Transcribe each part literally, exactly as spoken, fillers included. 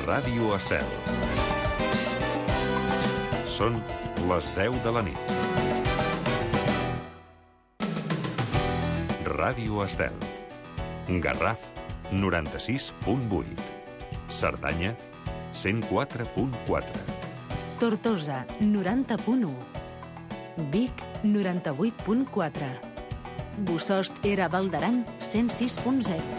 Ràdio Estel. Són les deu de la nit. Ràdio Estel. Garraf, noranta-sis punt vuit. Cerdanya, cent quatre punt quatre. Tortosa, noranta punt u. Vic, noranta-vuit punt quatre. Bossòst era Val d'Aran, cent sis punt zero.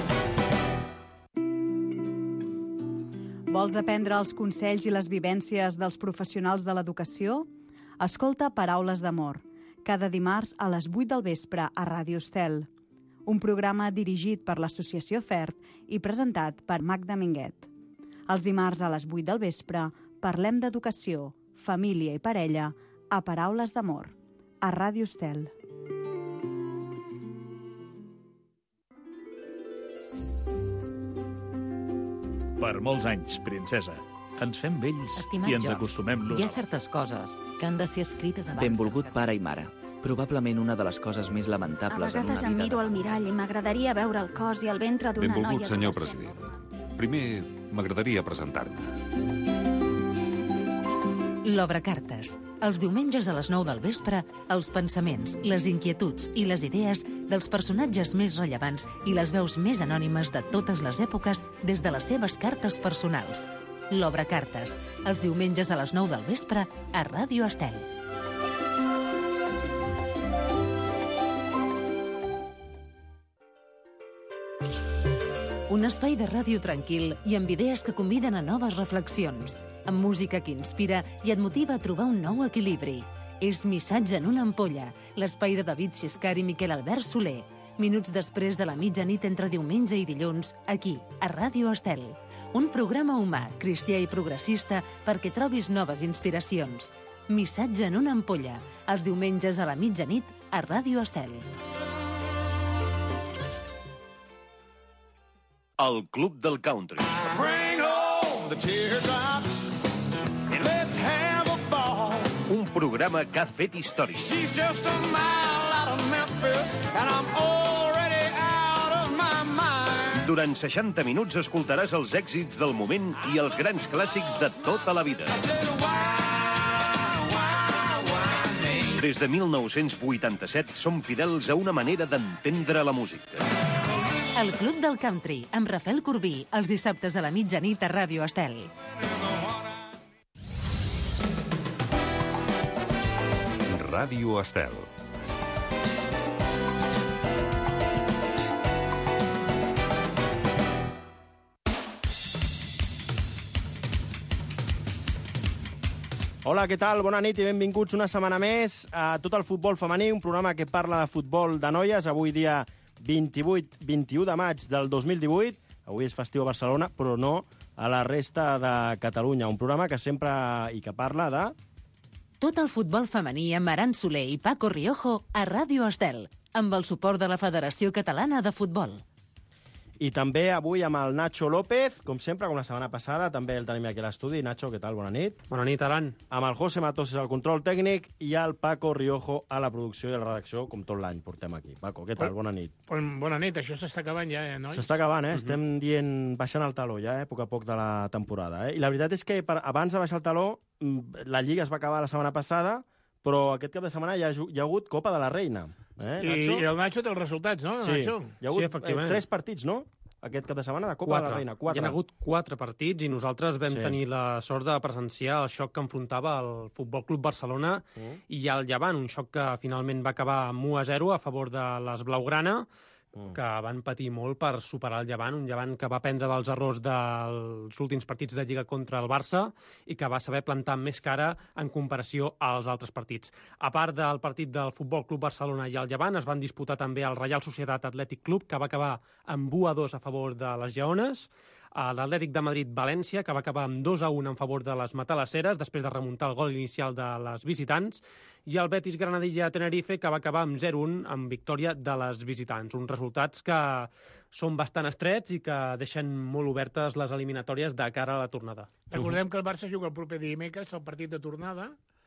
Vols aprendre els consells i les vivències dels professionals de l'educació? Escolta Paraules d'Amor, cada dimarts a les vuit del vespre a Ràdio Estel. Un programa dirigit per l'Associació FERT i presentat per Magda Minguet. Els dimarts a les vuit del vespre parlem d'educació, família i parella a Paraules d'Amor, a Ràdio Estel. Per molts anys, princesa. Ens fem vells Estimat i ens George, acostumem l'un hi ha al certes coses que han de ser escrites abans. Benvolgut pare i mare. Probablement una de les coses més A lamentables en una vegades em vida... miro al mirall i m'agradaria veure el cos i el ventre d'una noia... Benvolgut, senyor adolescent. president. Primer, m'agradaria presentar-me. L'Obre Cartes. Els diumenges a les nou del vespre, els pensaments, les inquietuds i les idees dels personatges més rellevants i les veus més anònimes de totes les èpoques des de les seves cartes personals. L'Obre Cartes. Els diumenges a les nou del vespre a Ràdio Estel. Un espai de ràdio tranquil i amb idees que conviden a noves reflexions, amb música que inspira i et motiva a trobar un nou equilibri. És Missatge en una ampolla, l'espai de David Xiscar i Miquel Albert Soler. Minuts després de la mitjanit entre diumenge i dilluns, aquí, a Ràdio Estel. Un programa humà, cristià i progressista perquè trobis noves inspiracions. Missatge en una ampolla, els diumenges a la mitjanit a Ràdio Estel. El Club del Country. Bring home the teardrops and let's have a ball. Un programa que ha fet història. She's just a mile out of Memphis and I'm already out of my mind. Durant seixanta minuts escoltaràs els èxits del moment i els grans clàssics de tota la vida. Des de mil nou-cents vuitanta-set som fidels a una manera d'entendre la música. El Club del Country, amb Rafael Corbí, els dissabtes a la mitjanit a Ràdio Estel. Ràdio Estel. Hola, què tal? Bona nit i benvinguts una setmana més a Tot el futbol femení, un programa que parla de futbol de noies. Avui dia vint-i-vuit vint-i-u de maig del dos mil divuit. Avui és festiu a Barcelona, però no a la resta de Catalunya. Un programa que sempre i que parla de... Tot el futbol femení amb Aran Soler i Paco Riojo a Ràdio Estel, amb el suport de la Federació Catalana de Futbol. I també avui amb el Nacho López, com sempre, com la setmana passada, també el tenim aquí a l'estudi. Nacho, què tal? Bona nit. Bona nit, Aran. Amb el José Matos al control tècnic i el Paco Riojo a la producció i a la redacció, com tot l'any portem aquí. Paco, què tal? Bona nit. Bona nit, això s'està acabant ja, eh, nois? S'està acabant, eh? Estem dient, baixant el taló ja, eh? A poc a poc de la temporada, eh? I la veritat és que per, abans de baixar el taló, la Lliga es va acabar la setmana passada, però aquest cap de setmana hi ha, hi ha hagut Copa de la Reina. Eh, I, I el Nacho té els resultats, no? Sí, Nacho? hi ha hagut sí, efectivament. eh, tres partits, no? Aquest cap de setmana de Copa quatre. de la Reina. Quatre. Hi ha hagut quatre partits i nosaltres vam Sí. tenir la sort de presenciar el xoc que enfrontava el Futbol Club Barcelona Mm. i el Llevant, un xoc que finalment va acabar amb u a zero a favor de les Blaugrana, Mm. que van patir molt per superar el Llevant, un Llevant que va aprendre dels errors dels últims partits de Lliga contra el Barça i que va saber plantar més cara en comparació als altres partits. A part del partit del Futbol Club Barcelona i el Llevant, es van disputar també el Reial Societat Atlètic Club, que va acabar amb u a dos a favor de les Lleones, l'Atlètic de Madrid-València, que va acabar amb dos a un en favor de les Matalasseres, després de remuntar el gol inicial de les visitants, i el Betis-Granadilla-Tenerife, que va acabar amb zero a un en victòria de les visitants. Uns resultats que són bastant estrets i que deixen molt obertes les eliminatòries de cara a la tornada. Recordem que el Barça juga el proper dimecres, el partit de tornada,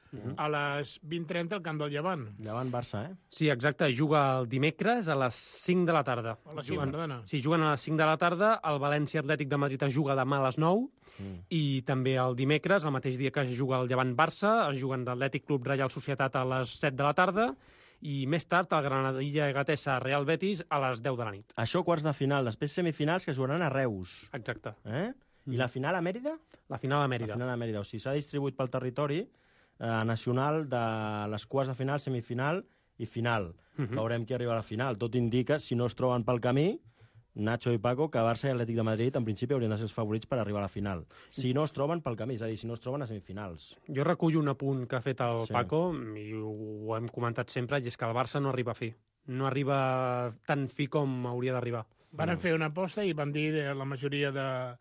Uh-huh. A les vint trenta al camp del Llevant. Llevant-Barça, eh? Sí, exacte. Juga el dimecres a les cinc de la tarda. A les cinc, perdona. Sí, juguen a les cinc de la tarda. El València Atlètic de Madrid es juga demà a les nou. Mm. I també el dimecres, el mateix dia que es juga el Llevant-Barça, es juguen l'Atlètic Club Reial Societat a les set de la tarda. I més tard, el Granadilla Gatesa Real Betis a les deu de la nit. Això quarts de final. Després semifinals que jugaran a Reus. Exacte. Eh? I la final a Mèrida? La final a Mèrida. La final a Mèrida. O sigui, s'ha distribuït pel territori eh, nacional de les quarts de final, semifinal i final. Uh -huh. Veurem qui arriba a la final. Tot indica, si no es troben pel camí, Nacho i Paco, que Barça i Atlètic de Madrid en principi haurien de ser els favorits per arribar a la final. Si no es troben pel camí, és a dir, si no es troben a semifinals. Jo recullo un apunt que ha fet el Sí. Paco, i ho hem comentat sempre, i és que el Barça no arriba a fi. No arriba tan fi com hauria d'arribar. Van fer una aposta i van dir de la majoria de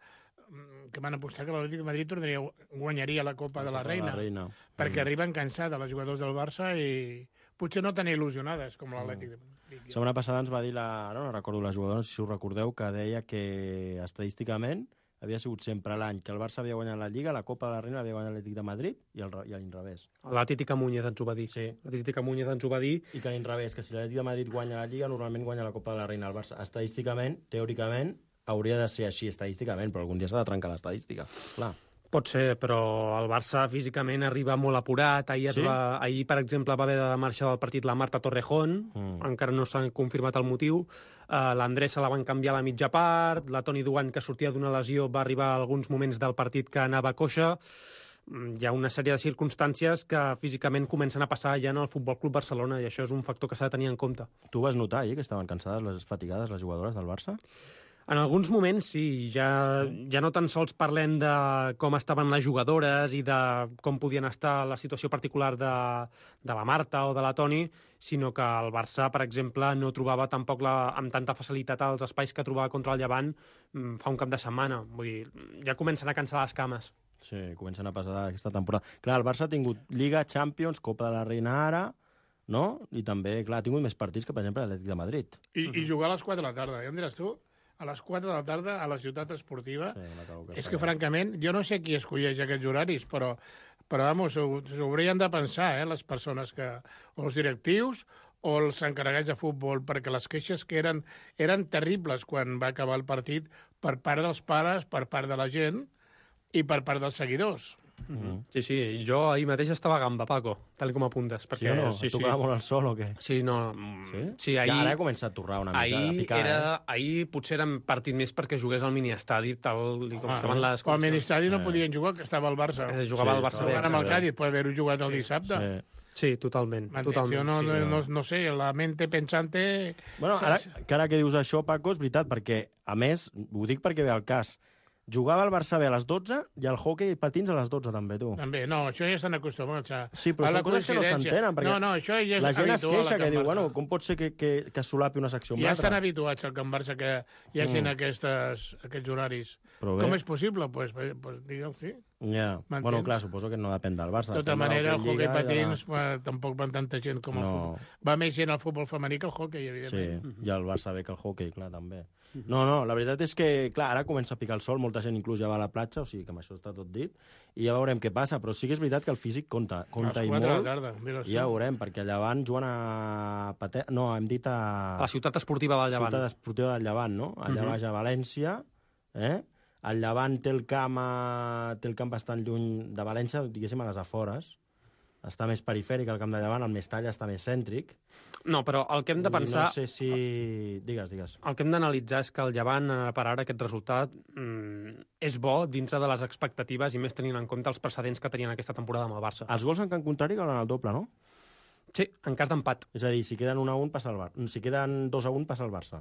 que van apostar que l'Atlètic de Madrid tornaria, guanyaria la Copa de la Reina, la Reina. perquè Mm. arriben cansades les jugadors del Barça i potser no tan il·lusionades com l'Atlètic de Madrid. La setmana passada ens va dir, la, no, no recordo la jugadora, si us recordeu, que deia que estadísticament havia sigut sempre l'any que el Barça havia guanyat la Lliga, la Copa de la Reina l'havia guanyat l'Atlètic de Madrid i, el, i a l'inrevés. La Títica Muñez ens ho va dir. Sí. La Títica Muñez ens ho va dir. I que a l'inrevés, que si l'Atlètic de Madrid guanya la Lliga, normalment guanya la Copa de la Reina. El Barça, estadísticament, teòricament, hauria de ser així estadísticament, però algun dia s'ha de trencar l'estadística. Clar. Pot ser, però el Barça físicament arriba molt apurat. Ahir, Sí? es va, ahir per exemple, va haver de marxar del partit la Marta Torrejón, Mm. encara no s'ha confirmat el motiu. Uh, L'Andrés se la van canviar a la mitja part, la Toni Dugan, que sortia d'una lesió, va arribar a alguns moments del partit que anava coixa. Mm, Hi ha una sèrie de circumstàncies que físicament comencen a passar ja en el Futbol Club Barcelona, i això és un factor que s'ha de tenir en compte. Tu vas notar ahir que estaven cansades, les fatigades, les jugadores del Barça? En alguns moments sí, ja, ja no tan sols parlem de com estaven les jugadores i de com podien estar la situació particular de, de la Marta o de la Toni, sinó que el Barça, per exemple, no trobava tampoc la, amb tanta facilitat els espais que trobava contra el Llevant mm, fa un cap de setmana. Vull dir, ja comencen a cansar les cames. Sí, comencen a passar aquesta temporada. Clar, el Barça ha tingut Liga, Champions, Copa de la Reina ara, no? I també, clar, ha tingut més partits que, per exemple, l'Atlètic de Madrid. I, I jugar a les quatre de la tarda, ja em diràs tu? A les quatre de la tarda a la ciutat esportiva. Sí, que és que, francament, jo no sé qui escolleix aquests horaris, però, però vamos, s'ho haurien de pensar, eh, les persones que... o els directius o els encarregats de futbol, perquè les queixes que eren, eren terribles quan va acabar el partit per part dels pares, per part de la gent i per part dels seguidors. Mm-hmm. Sí, sí, jo ahir mateix estava a gamba, Paco, tal com apuntes. Perquè, Sí o no? Sí, Tocava sí. molt el sol o què? Sí, no... Sí? Sí, ahir... Ja, ara ha començat a torrar una mica, ahir a picar, era, eh? Ahir potser era un partit més perquè jugués al miniestadi, tal i com Ah, estaven les... al miniestadi no podien jugar, que estava el Barça. Eh, jugava el Barça bé, Jugant amb el sí. Cádiz, pot haver-ho jugat el dissabte. Sí. Sí, totalment. M'entens? totalment Jo no, sí. no, no, no sé, la mente pensante... Bueno, ara, que ara que dius això, Paco, és veritat, perquè, a més, ho dic perquè ve al cas, jugava el Barça bé a les dotze i el hoquei i patins a les dotze, també, tu. També, no, això ja estan acostumats a... Sí, però a la són coses que no coincidència. s'entenen, perquè No, no, això ja és la gent es habitual queixa a que Can diu, Barça. bueno, com pot ser que, que, que es solapi una secció amb Ja l'altra? estan habituats al Can Barça que hi hagi Mm. aquestes, aquests horaris. Però bé. Com és possible? Pues, pues digue'l, sí. Ja, M'entens? bueno, clar, suposo que no depèn del Barça. De tota depèn de manera, el l'hoquei hoquei Lliga i de la- patins eh, tampoc van tanta gent com el No. futbol. Va més gent al futbol femení que el hoquei, Sí, evidentment. i el Barça bé que el hoquei, clar, també. No, no, la veritat és que, clar, ara comença a picar el sol, molta gent inclús ja va a la platja, o sigui que amb això està tot dit, i ja veurem què passa, però sí que és veritat que el físic compta, compta A les i quatre de la molt, tarda, digues i ja tu. veurem, perquè allà van jugant a... Pate... No, hem dit a... A la ciutat esportiva del Llevant. Ciutat esportiva del Llevant, no? Allà Mhm. baix a València, eh? El Llevant té el camp, a... té el camp bastant lluny de València, diguéssim, a les afores. Està més perifèric el camp de Llevant, el Mestalla està més cèntric. No, però el que hem de I pensar... No sé si... Digues, digues. El que hem d'analitzar és que el Llevant, eh, per ara, aquest resultat mm, és bo dintre de les expectatives i més tenint en compte els precedents que tenien aquesta temporada amb el Barça. Els gols en camp contrari valen el doble, no? Sí, en cas d'empat. És a dir, si queden un a un, passa el Barça. Si queden dos a un, passa el Barça.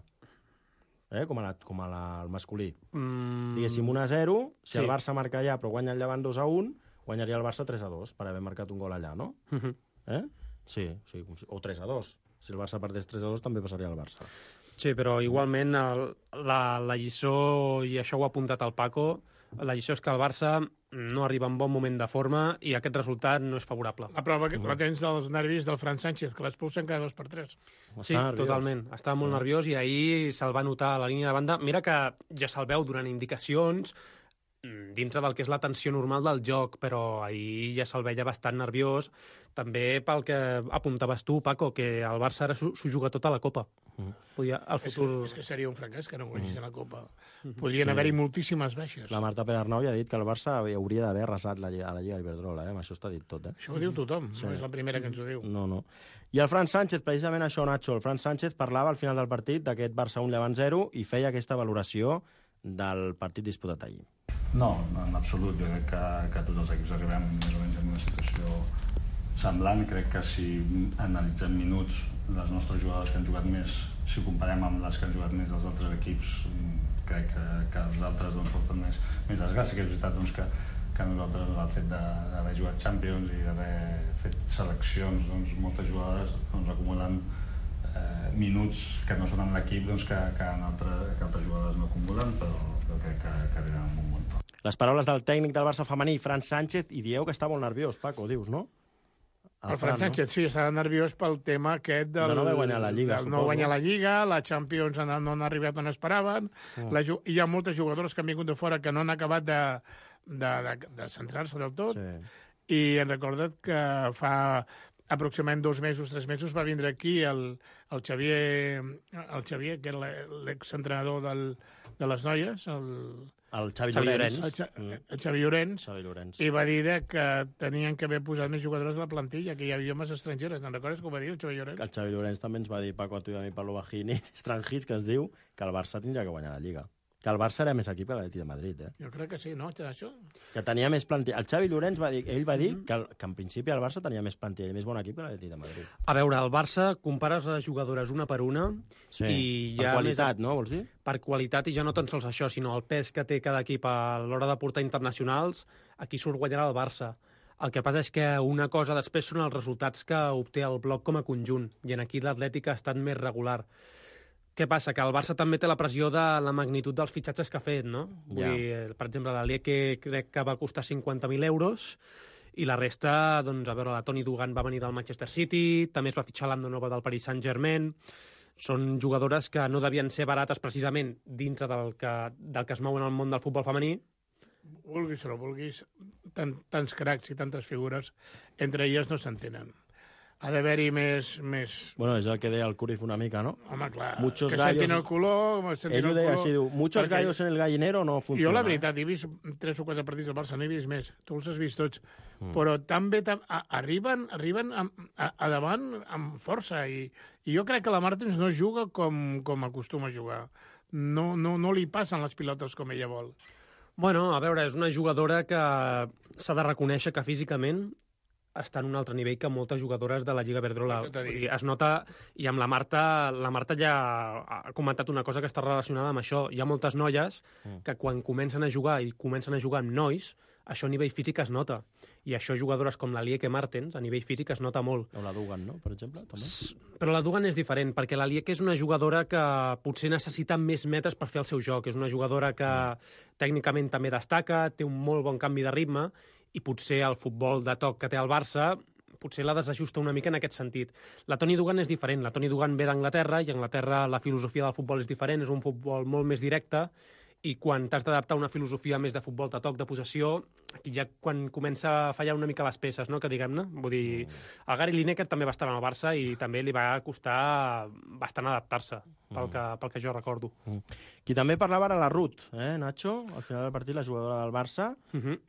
Eh? Com, a la, com a la, el masculí. Mm... Diguéssim, un a zero, si Sí. el Barça marca allà però guanya el Llevant dos a un, guanyaria el Barça tres a dos per haver marcat un gol allà, no? Mhm. Eh? Sí, sí, o tres a dos. Si el Barça perdés tres a dos, també passaria al Barça. Sí, però igualment el, la, la lliçó, i això ho ha apuntat el Paco, la lliçó és que el Barça no arriba en bon moment de forma i aquest resultat no és favorable. La prova que la tens dels nervis del Fran Sánchez, que l'expulsen cada dos per tres. Sí, totalment. Estava molt nerviós i ahir se'l va notar a la línia de banda. Mira que ja se'l veu donant indicacions, dintre del que és la tensió normal del joc, però ahir ja se'l veia bastant nerviós, també pel que apuntaves tu, Paco, que el Barça ara s'ho juga tot a la Copa. Mm. Podia, el futur... és, que, és que seria un fracàs que no guanyés mm. la Copa. Podrien sí. haver-hi moltíssimes baixes. La Marta Pedernau ja ha dit que el Barça hauria d'haver arrasat la, a la Lliga Iberdrola, eh? Amb això està dit tot. Eh? Això ho diu tothom, sí. no és la primera que ens ho diu. No, no. I el Fran Sánchez, precisament això, Nacho, el Fran Sánchez parlava al final del partit d'aquest Barça un Llevant zero i feia aquesta valoració del partit disputat ahir. No, en absolut. Jo crec que, que tots els equips arribem més o menys en una situació semblant. Crec que si analitzem minuts, les nostres jugadores que han jugat més, si ho comparem amb les que han jugat més dels altres equips, crec que, que els altres doncs, porten més, més desgast. Sí que és veritat doncs, que, que nosaltres el fet d'haver jugat Champions i d'haver fet seleccions, doncs, moltes jugadores doncs, acumulen eh, minuts que no són en l'equip doncs, que, que, en altre, que altres jugadores no acumulen, però, però crec que, que arriben amb un bon to. Les paraules del tècnic del Barça femení, Fran Sánchez, i dieu que està molt nerviós, Paco, dius, no? El, el Fran, Fran Sánchez, no? Sí, estava nerviós pel tema aquest del... De no haver guanyat la Lliga, suposo. No guanyar la Lliga, la Champions no han arribat on esperaven, mm. la, hi ha moltes jugadores que han vingut de fora que no han acabat de, de, de, de centrar-se del tot, sí. I hem recordat que fa aproximadament dos mesos, tres mesos, va vindre aquí el, el Xavier, el Xavier, que era l'exentrenador de les noies, el... El Xavi, Xavi Llorenç. El, Xa, el Xavi Llorenç. Xavi Llorenç. I va dir que tenien que haver posat més jugadores de la plantilla, que hi havia més estrangeres. Te'n recordes com va dir el Xavi Llorenç? El Xavi Llorenç també ens va dir, Paco, a tu i a mi, Pablo Bajini, estrangis, que es diu que el Barça tindria que guanyar la Lliga. Que el Barça era més equip que l'Atlètic de Madrid, eh? Jo crec que sí, no? Això? Que tenia més plantilla. El Xavi Llorenç va dir, ell va dir mm -hmm. que, el, que en principi el Barça tenia més plantilla i més bon equip que l'Atlètic de Madrid. A veure, el Barça compares les jugadores una per una sí. i per ja qualitat, més... no? Vols dir? Per qualitat, i ja no tan sols això, sinó el pes que té cada equip a l'hora de portar internacionals, aquí surt guanyarà el Barça. El que passa és que una cosa després són els resultats que obté el bloc com a conjunt, i en aquí l'Atlètic ha estat més regular. Què passa? Que el Barça també té la pressió de la magnitud dels fitxatges que ha fet, no? Vull ja. dir, per exemple, la Lieke crec que va costar cinquanta mil euros i la resta, doncs, a veure, la Toni Dugan va venir del Manchester City, també es va fitxar l'Andonova del Paris Saint-Germain. Són jugadores que no devien ser barates precisament dintre del que, del que es mou en el món del futbol femení. Vulguis o no vulguis, tant, tants cracs i tantes figures, entre elles no s'entenen. Ha d'haver-hi més, més... Bueno, és el que deia el Cruyff una mica, no? Home, clar, muchos que gallos... sentin el color... Sentin Ell ho deia el color, així, diu, muchos perquè... gallos en el gallinero no funciona. Jo, la veritat, he vist tres o quatre partits del Barça, n'he vist més, tu els has vist tots, mm. però també tam... arriben, arriben a, a, a davant amb força, i, i jo crec que la Martens no juga com, com acostuma a jugar. No, no, no li passen les pilotes com ella vol. Bueno, a veure, és una jugadora que s'ha de reconèixer que físicament està en un altre nivell que moltes jugadores de la Lliga Iberdrola. Es nota, i amb la Marta, la Marta ja ha comentat una cosa que està relacionada amb això. Hi ha moltes noies que quan comencen a jugar i comencen a jugar amb nois, això a nivell físic es nota. I això jugadores com la Lieke Martens, a nivell físic es nota molt. O la Dugan, no?, per exemple, també. Però la Dugan és diferent, perquè la Lieke és una jugadora que potser necessita més metres per fer el seu joc. És una jugadora que mm. tècnicament també destaca, té un molt bon canvi de ritme, i potser el futbol de toc que té el Barça potser la desajusta una mica en aquest sentit. La Toni Dugan és diferent. La Toni Dugan ve d'Anglaterra, i a Anglaterra la filosofia del futbol és diferent, és un futbol molt més directe, i quan t'has d'adaptar a una filosofia més de futbol de toc, de possessió, aquí ja quan comença a fallar una mica les peces, no?, que diguem-ne. Vull dir, el Gary Lineker també va estar en el Barça i també li va costar bastant adaptar-se, pel que, pel que jo recordo. Mm. Qui també parlava era la Ruth, eh, Nacho? Al final del partit, la jugadora del Barça, uh -huh.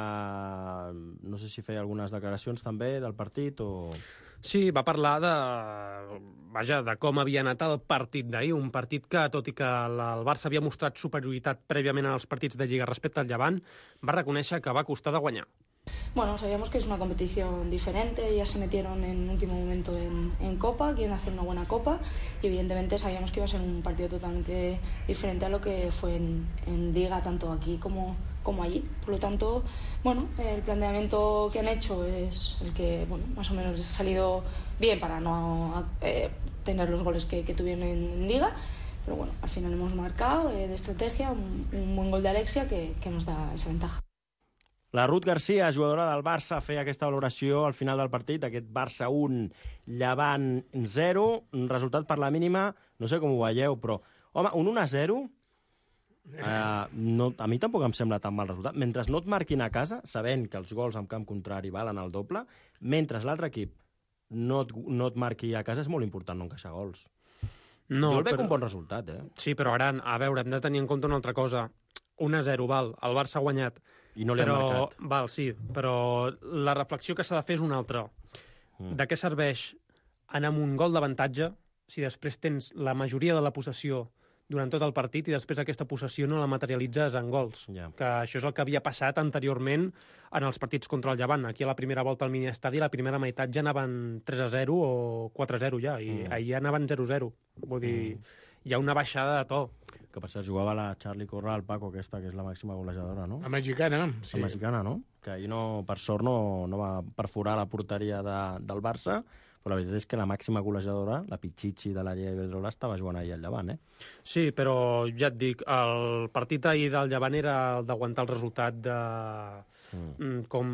que no sé si feia algunes declaracions també del partit o... Sí, va parlar de, vaja, de com havia anat el partit d'ahir, un partit que, tot i que el Barça havia mostrat superioritat prèviament als partits de Lliga respecte al Llevant, va reconèixer que va costar de guanyar. Bueno, sabíamos que es una competición diferente, ya se metieron en último momento en, en Copa, quieren hacer una buena Copa, y evidentemente sabíamos que iba a ser un partido totalmente diferente a lo que fue en, en Liga, tanto aquí como, como allí. Por lo tanto, bueno, el planteamiento que han hecho es el que, bueno, más o menos les ha salido bien para no eh, tener los goles que, que tuvieron en, en Liga, pero bueno, al final hemos marcado eh, de estrategia un, un buen gol de Alexia que, que nos da esa ventaja. La Ruth García, jugadora del Barça, feia aquesta valoració al final del partit, aquest Barça un, Llevant zero, resultat per la mínima, no sé com ho veieu, però, home, un un a zero Uh, no, a mi tampoc em sembla tan mal resultat. Mentre no et marquin a casa, sabent que els gols en camp contrari valen el doble, mentre l'altre equip no et, no et marqui a casa, és molt important no encaixar gols. No, jo el veig però... un bon resultat, eh? Sí, però ara, a veure, hem de tenir en compte una altra cosa. un a zero, val, el Barça ha guanyat. I no li però... han marcat. Val, sí, però la reflexió que s'ha de fer és una altra. Mm. De què serveix anar amb un gol d'avantatge si després tens la majoria de la possessió durant tot el partit i després aquesta possessió no la materialitzes en gols. Yeah. Que això és el que havia passat anteriorment en els partits contra el Llevant. Aquí a la primera volta al mini-estadi, la primera meitat ja anaven tres a zero o quatre a zero ja, i mm. ahir anaven zero a zero. Vull dir, mm. hi ha una baixada de to. Que per cert, jugava la Charlie Corral, Paco, aquesta, que és la màxima golejadora, no? La mexicana, sí. La mexicana, no? Que ahir, no, per sort, no, no va perforar la porteria de, del Barça, però la veritat és que la màxima golejadora, la Pichichi de l'àrea Iberdrola, estava jugant ahir al Llevant, eh? Sí, però ja et dic, el partit ahir del Llevant era el d'aguantar el resultat de... Mm. com...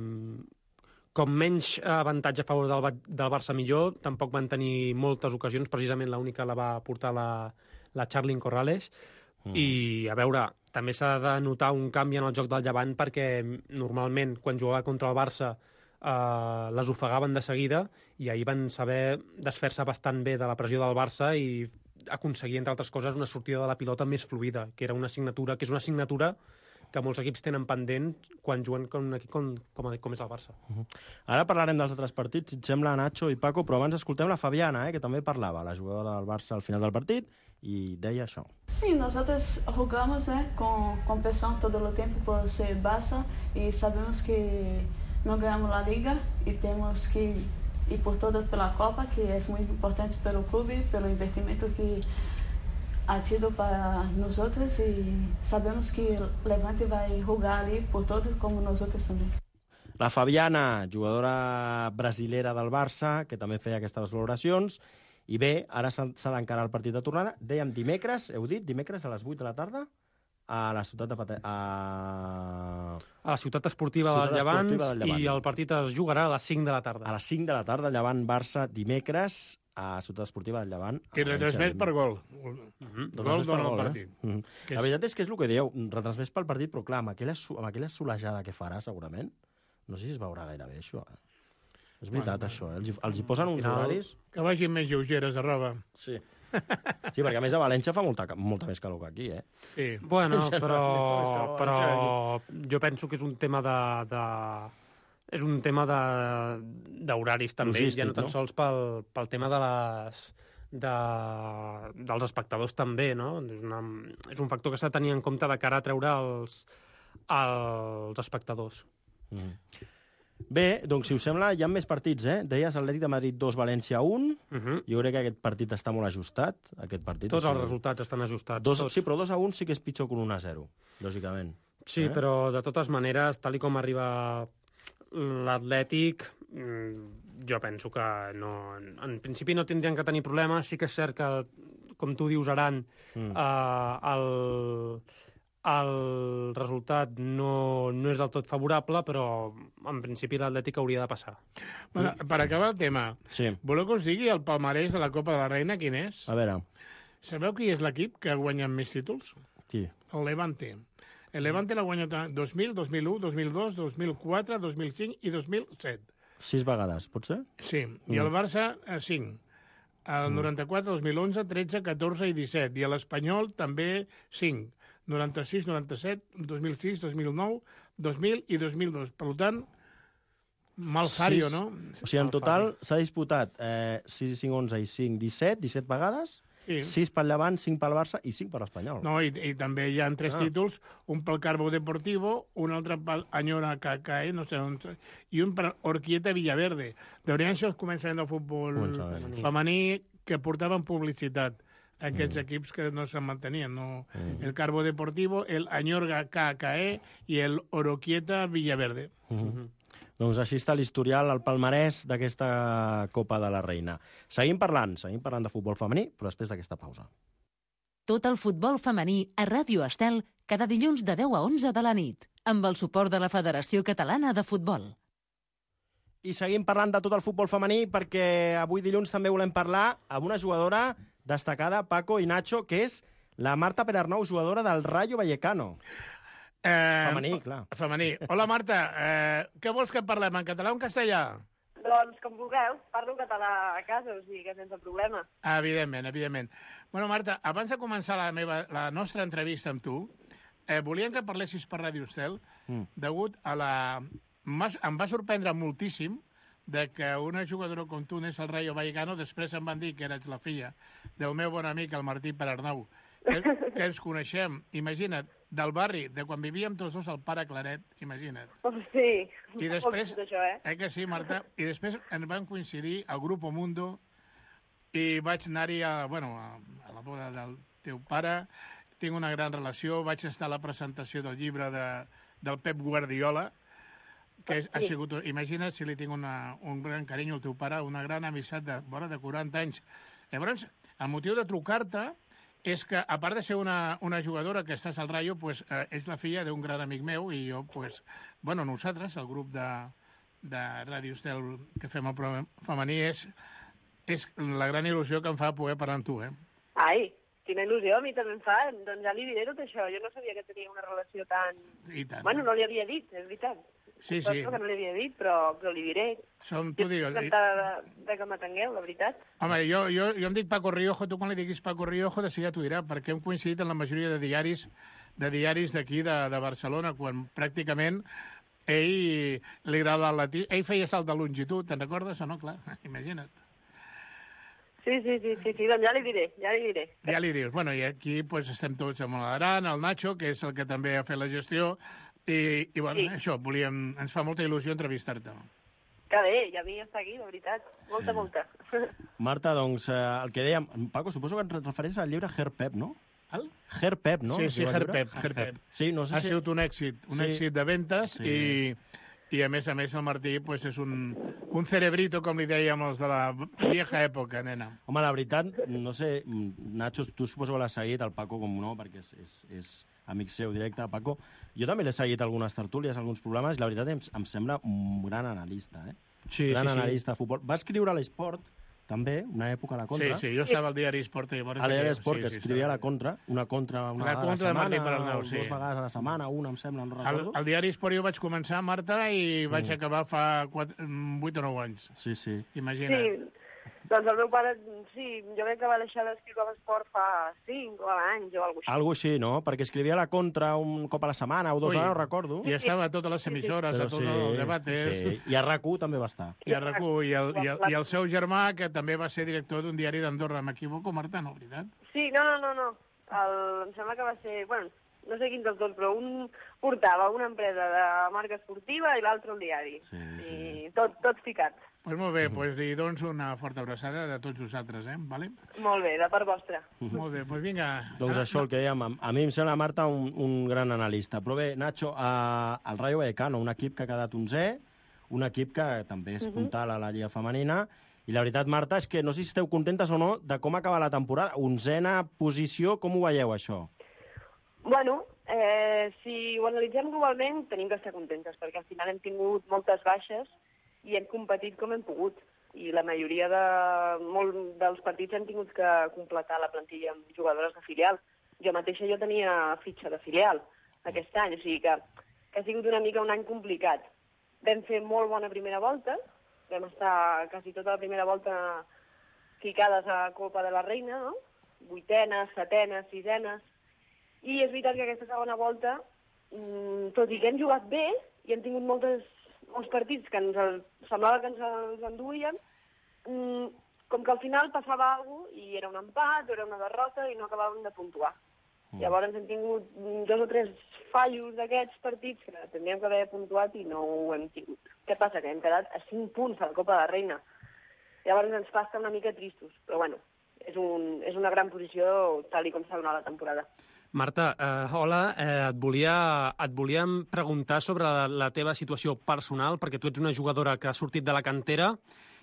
com menys avantatge a favor del, del Barça millor, tampoc van tenir moltes ocasions, precisament l'única la va portar la, la Charlyn Corrales, mm. i a veure, també s'ha de notar un canvi en el joc del Llevant perquè normalment quan jugava contra el Barça Uh, les ofegaven de seguida i ahir van saber desfer-se bastant bé de la pressió del Barça i aconseguir, entre altres coses, una sortida de la pilota més fluida, que era una assignatura, que és una assignatura que molts equips tenen pendent quan juguen com un equip com, com, com és el Barça. Uh-huh. Ara parlarem dels altres partits, si et sembla, Nacho i Paco, però abans escoltem la Fabiana, eh, que també parlava, la jugadora del Barça al final del partit, i deia això. Sí, nosotros jugamos eh, con, con presión todo el tiempo por ser Barça y sabemos que no ganhamos la Liga e temos que ir por todas pela Copa, que é muito importante pelo clube, pelo investimento que ha tido para nós outros e sabemos que Levante vai jogar ali por todos como nós outros também. La Fabiana, jugadora brasilera del Barça, que també feia aquestes valoracions, i bé, ara s'ha d'encarar el partit de tornada. Dèiem dimecres, heu dit, dimecres a les vuit de la tarda, a la ciutat de Pate... a... a la ciutat esportiva, ciutat del, Llevant, esportiva del Llevant, i el partit es jugarà a les cinc de la tarda. A les cinc de la tarda, Llevant-Barça, dimecres, a la ciutat esportiva del Llevant. I retransmès per gol. Mm-hmm. Gol dona el partit. Eh? Mm-hmm. És... La veritat és que és el que dieu, retransmès pel partit, però clar, amb aquella, amb aquella solejada que farà, segurament, no sé si es veurà gaire bé, això. Eh? És veritat, bueno, això. Eh? Els, els hi posen uns final... horaris... Que vagin més lleugeres de roba. Sí. Sí, perquè a més a València fa molta, molta més calor que aquí, eh? Sí. Bueno, però, però jo penso que és un tema de... de... És un tema d'horaris també, logístic, ja no tan no? sols pel, pel tema de les... De, dels espectadors també, no? És, una, és un factor que s'ha de tenir en compte de cara a treure els, els espectadors. Mm. Bé, doncs, si us sembla, hi ha més partits, eh? Deies Atlètic de Madrid dos, València un. Uh-huh. Jo crec que aquest partit està molt ajustat. Aquest partit, tots els resultats estan ajustats. Dos, tots. Sí, però dos a un sí que és pitjor que un un a zero, lògicament. Sí, eh? Però de totes maneres, tal i com arriba l'Atlètic, jo penso que no, en principi no tindrien que tenir problemes. Sí que és cert que, com tu dius, Aran, mm. eh, el... el resultat no, no és del tot favorable, però en principi l'Atlètic hauria de passar. Bueno, per acabar el tema, sí. Voleu que us digui el palmarès de la Copa de la Reina quin és? A veure. Sabeu qui és l'equip que ha guanyat més títols? Qui? El Levante. El Levante l'ha guanyat dos mil, dos mil u, dos mil dos, dos mil quatre, dos mil cinc i dos mil set. Sis vegades, pot ser? Sí, i mm. el Barça, cinc. El mm. noranta-quatre, dos mil onze, tretze, catorze i disset. I l'Espanyol també cinc. noranta-sis, noranta-set, dos mil sis, dos mil nou, dos mil i dos mil dos. Per tant, mal fario, no? O sigui, en total s'ha disputat eh, sis, cinc, onze i cinc, disset, disset vegades, sí. sis pel Llevant, cinc pel Barça i cinc per l'Espanyol. No, i, i també hi ha tres ah. títols, un pel Carbo Deportivo, un altre pel Anyora K K E, no sé on, i un per Orquieta Villaverde. Deurien ser els començaments del futbol femení. femení que portaven publicitat. Aquests mm. equips que no se'n mantenien, no? Mm. El Carbo Deportivo, el Añorga K K E i el Oroquieta Villaverde. Mm -hmm. Doncs així està l'historial, el palmarès d'aquesta Copa de la Reina. Seguim parlant, seguim parlant de futbol femení, però després d'aquesta pausa. Tot el futbol femení a Ràdio Estel cada dilluns de deu a onze de la nit, amb el suport de la Federació Catalana de Futbol. I seguim parlant de tot el futbol femení perquè avui dilluns també volem parlar amb una jugadora destacada, Paco i Nacho, que és La Marta Perarnau, jugadora del Rayo Vallecano. Eh, Femení, clar. Femení. Hola, Marta. Eh, què vols que parlem, en català o en castellà? Doncs, com vulgueu, parlo català a casa, o sigui que sense problema. Evidentment, evidentment. Bueno, Marta, abans de començar la, meva, la nostra entrevista amb tu, eh, volíem que parlessis per Ràdio Estel, mm. degut a la... Em va sorprendre moltíssim de que una jugadora com tu anés al Rayo Vallecano, després em van dir que eres la filla del meu bon amic, el Martí Perarnau, que, que ens coneixem, imagina't, del barri, de quan vivíem tots dos al Pare Claret, imagina't. Oh, sí, I després, això, eh? eh que sí, Marta? I després ens van coincidir al Grupo Mundo i vaig anar-hi a, bueno, a, a la boda del teu pare, tinc una gran relació, vaig estar a la presentació del llibre de, del Pep Guardiola, que és, ha sigut, imagina't si li tinc una, un gran carinyo al teu pare, una gran amistat de, vora de quaranta anys. Llavors, el motiu de trucar-te és que, a part de ser una, una jugadora que estàs al Rayo, pues, eh, és la filla d'un gran amic meu i jo, pues, bueno, nosaltres, el grup de, de Ràdio Estel que fem el programa femení, és, és la gran il·lusió que em fa poder parlar amb tu, eh? Ai, quina il·lusió, a mi també em fa. Doncs ja li diré tot això. Jo no sabia que tenia una relació tan... I tant. Bueno, no li havia dit, és veritat. Sí, Tot sí. que no li havia dit, però, però li diré. Som, tu digues. Jo estic encantada de, de que m'atengueu, la veritat. Home, jo, jo, jo em dic Paco Riojo, tu quan li diguis Paco Riojo, de seguida t'ho dirà, perquè hem coincidit en la majoria de diaris de diaris d'aquí, de, de Barcelona, quan pràcticament ell li agrada el latí. Ell feia salt de longitud, te'n recordes o no? Clar, imagina't. Sí, sí, sí, sí, sí, doncs ja li diré, ja li diré. Ja li dius. Bueno, i aquí pues, estem tots amb l'Aran, el Nacho, que és el que també ha fet la gestió, i, i bueno, sí. Això, volíem, ens fa molta il·lusió entrevistar-te. Que bé, ja vinc a estar aquí, de veritat. Molta, sí. molta. Marta, doncs, eh, el que dèiem... Paco, suposo que et refereix al llibre Her Pep, no? El? Her Pep, no? Sí, sí, Her Pep, Her Pep. Sí, no sé ha si... sigut un èxit, un sí. èxit de ventes sí. i... I, a més a més, el Martí pues, és un, un cerebrito, com li dèiem els de la vieja època, nena. Home, la veritat, no sé, Nacho, tu suposo que l'has seguit, el Paco com no, perquè és, és, és amic seu directe, Paco. Jo també l'he seguit algunes tertúlies, alguns programes, i la veritat em, em sembla un gran analista, eh? Sí, gran sí, analista sí. de futbol. Va escriure a l'Esport, també, una època a la Contra. Sí, sí, jo estava al diari Esport. A diari Esport, sí, que sí, escrivia a la Contra, una Contra una la vegada contra a la setmana, Perarnau, sí. dues vegades a la setmana, una, em sembla, no recordo. Al, al diari Esport jo vaig començar, Marta, i vaig mm. acabar fa vuit o nou anys. Sí, sí. Imagina't. Sí. Doncs el meu pare, sí, jo crec que va deixar d'escriure a l'Esport fa cinc anys o alguna cosa així. Algo així, no? Perquè escrivia a la Contra un cop a la setmana o dos Ui, vegades, no recordo. I estava a totes les emissores, sí, sí. a tots sí, els debates. Sí. I a RAC u també va estar. I a RAC u, i el, i, el, i el seu germà, que també va ser director d'un diari d'Andorra. M'equivoco, Marta, no, veritat? Sí, no, no, no, no. El, em sembla que va ser, bueno, no sé quin dels dos, però un portava una empresa de marca esportiva i l'altre un diari. Sí, sí. I tot, tots ficats. Pues molt bé, pues, i doncs una forta abraçada de tots vosaltres, eh? Vale? Molt bé, de part vostra. Molt bé, doncs vinga. Doncs ah, això, el que dèiem, a, a mi em sembla, Marta, un, un gran analista. Però bé, Nacho, a, al Rayo Vallecano, un equip que ha quedat onzè, un equip que també és puntal a la Lliga Femenina, i la veritat, Marta, és que no sé si esteu contentes o no de com acaba la temporada. Onzena posició, com ho veieu, això? Bueno, eh, si ho analitzem globalment, tenim que estar contentes, perquè al final hem tingut moltes baixes i hem competit com hem pogut. I la majoria de, molt, dels partits hem tingut que completar la plantilla amb jugadores de filial. Jo mateixa jo tenia fitxa de filial aquest any, o sigui que, que ha sigut una mica un any complicat. Vam fer molt bona primera volta, vam estar quasi tota la primera volta ficades a Copa de la Reina, no? Vuitenes, setenes, sisenes, i és veritat que aquesta segona volta, tot i que hem jugat bé i hem tingut moltes uns partits que ens el, semblava que ens els enduíem, mmm, com que al final passava alguna cosa i era un empat o era una derrota i no acabàvem de puntuar. Mm. Llavors hem tingut dos o tres fallos d'aquests partits que tindríem que haver puntuat i no ho hem tingut. Què passa? Que hem quedat a cinc punts a la Copa de la Reina. Llavors ens fa estar una mica tristos, però bueno, és, un, és una gran posició tal i com s'ha donat la temporada. Marta, eh, hola, eh, et, volia, et volíem preguntar sobre la, la teva situació personal, perquè tu ets una jugadora que ha sortit de la cantera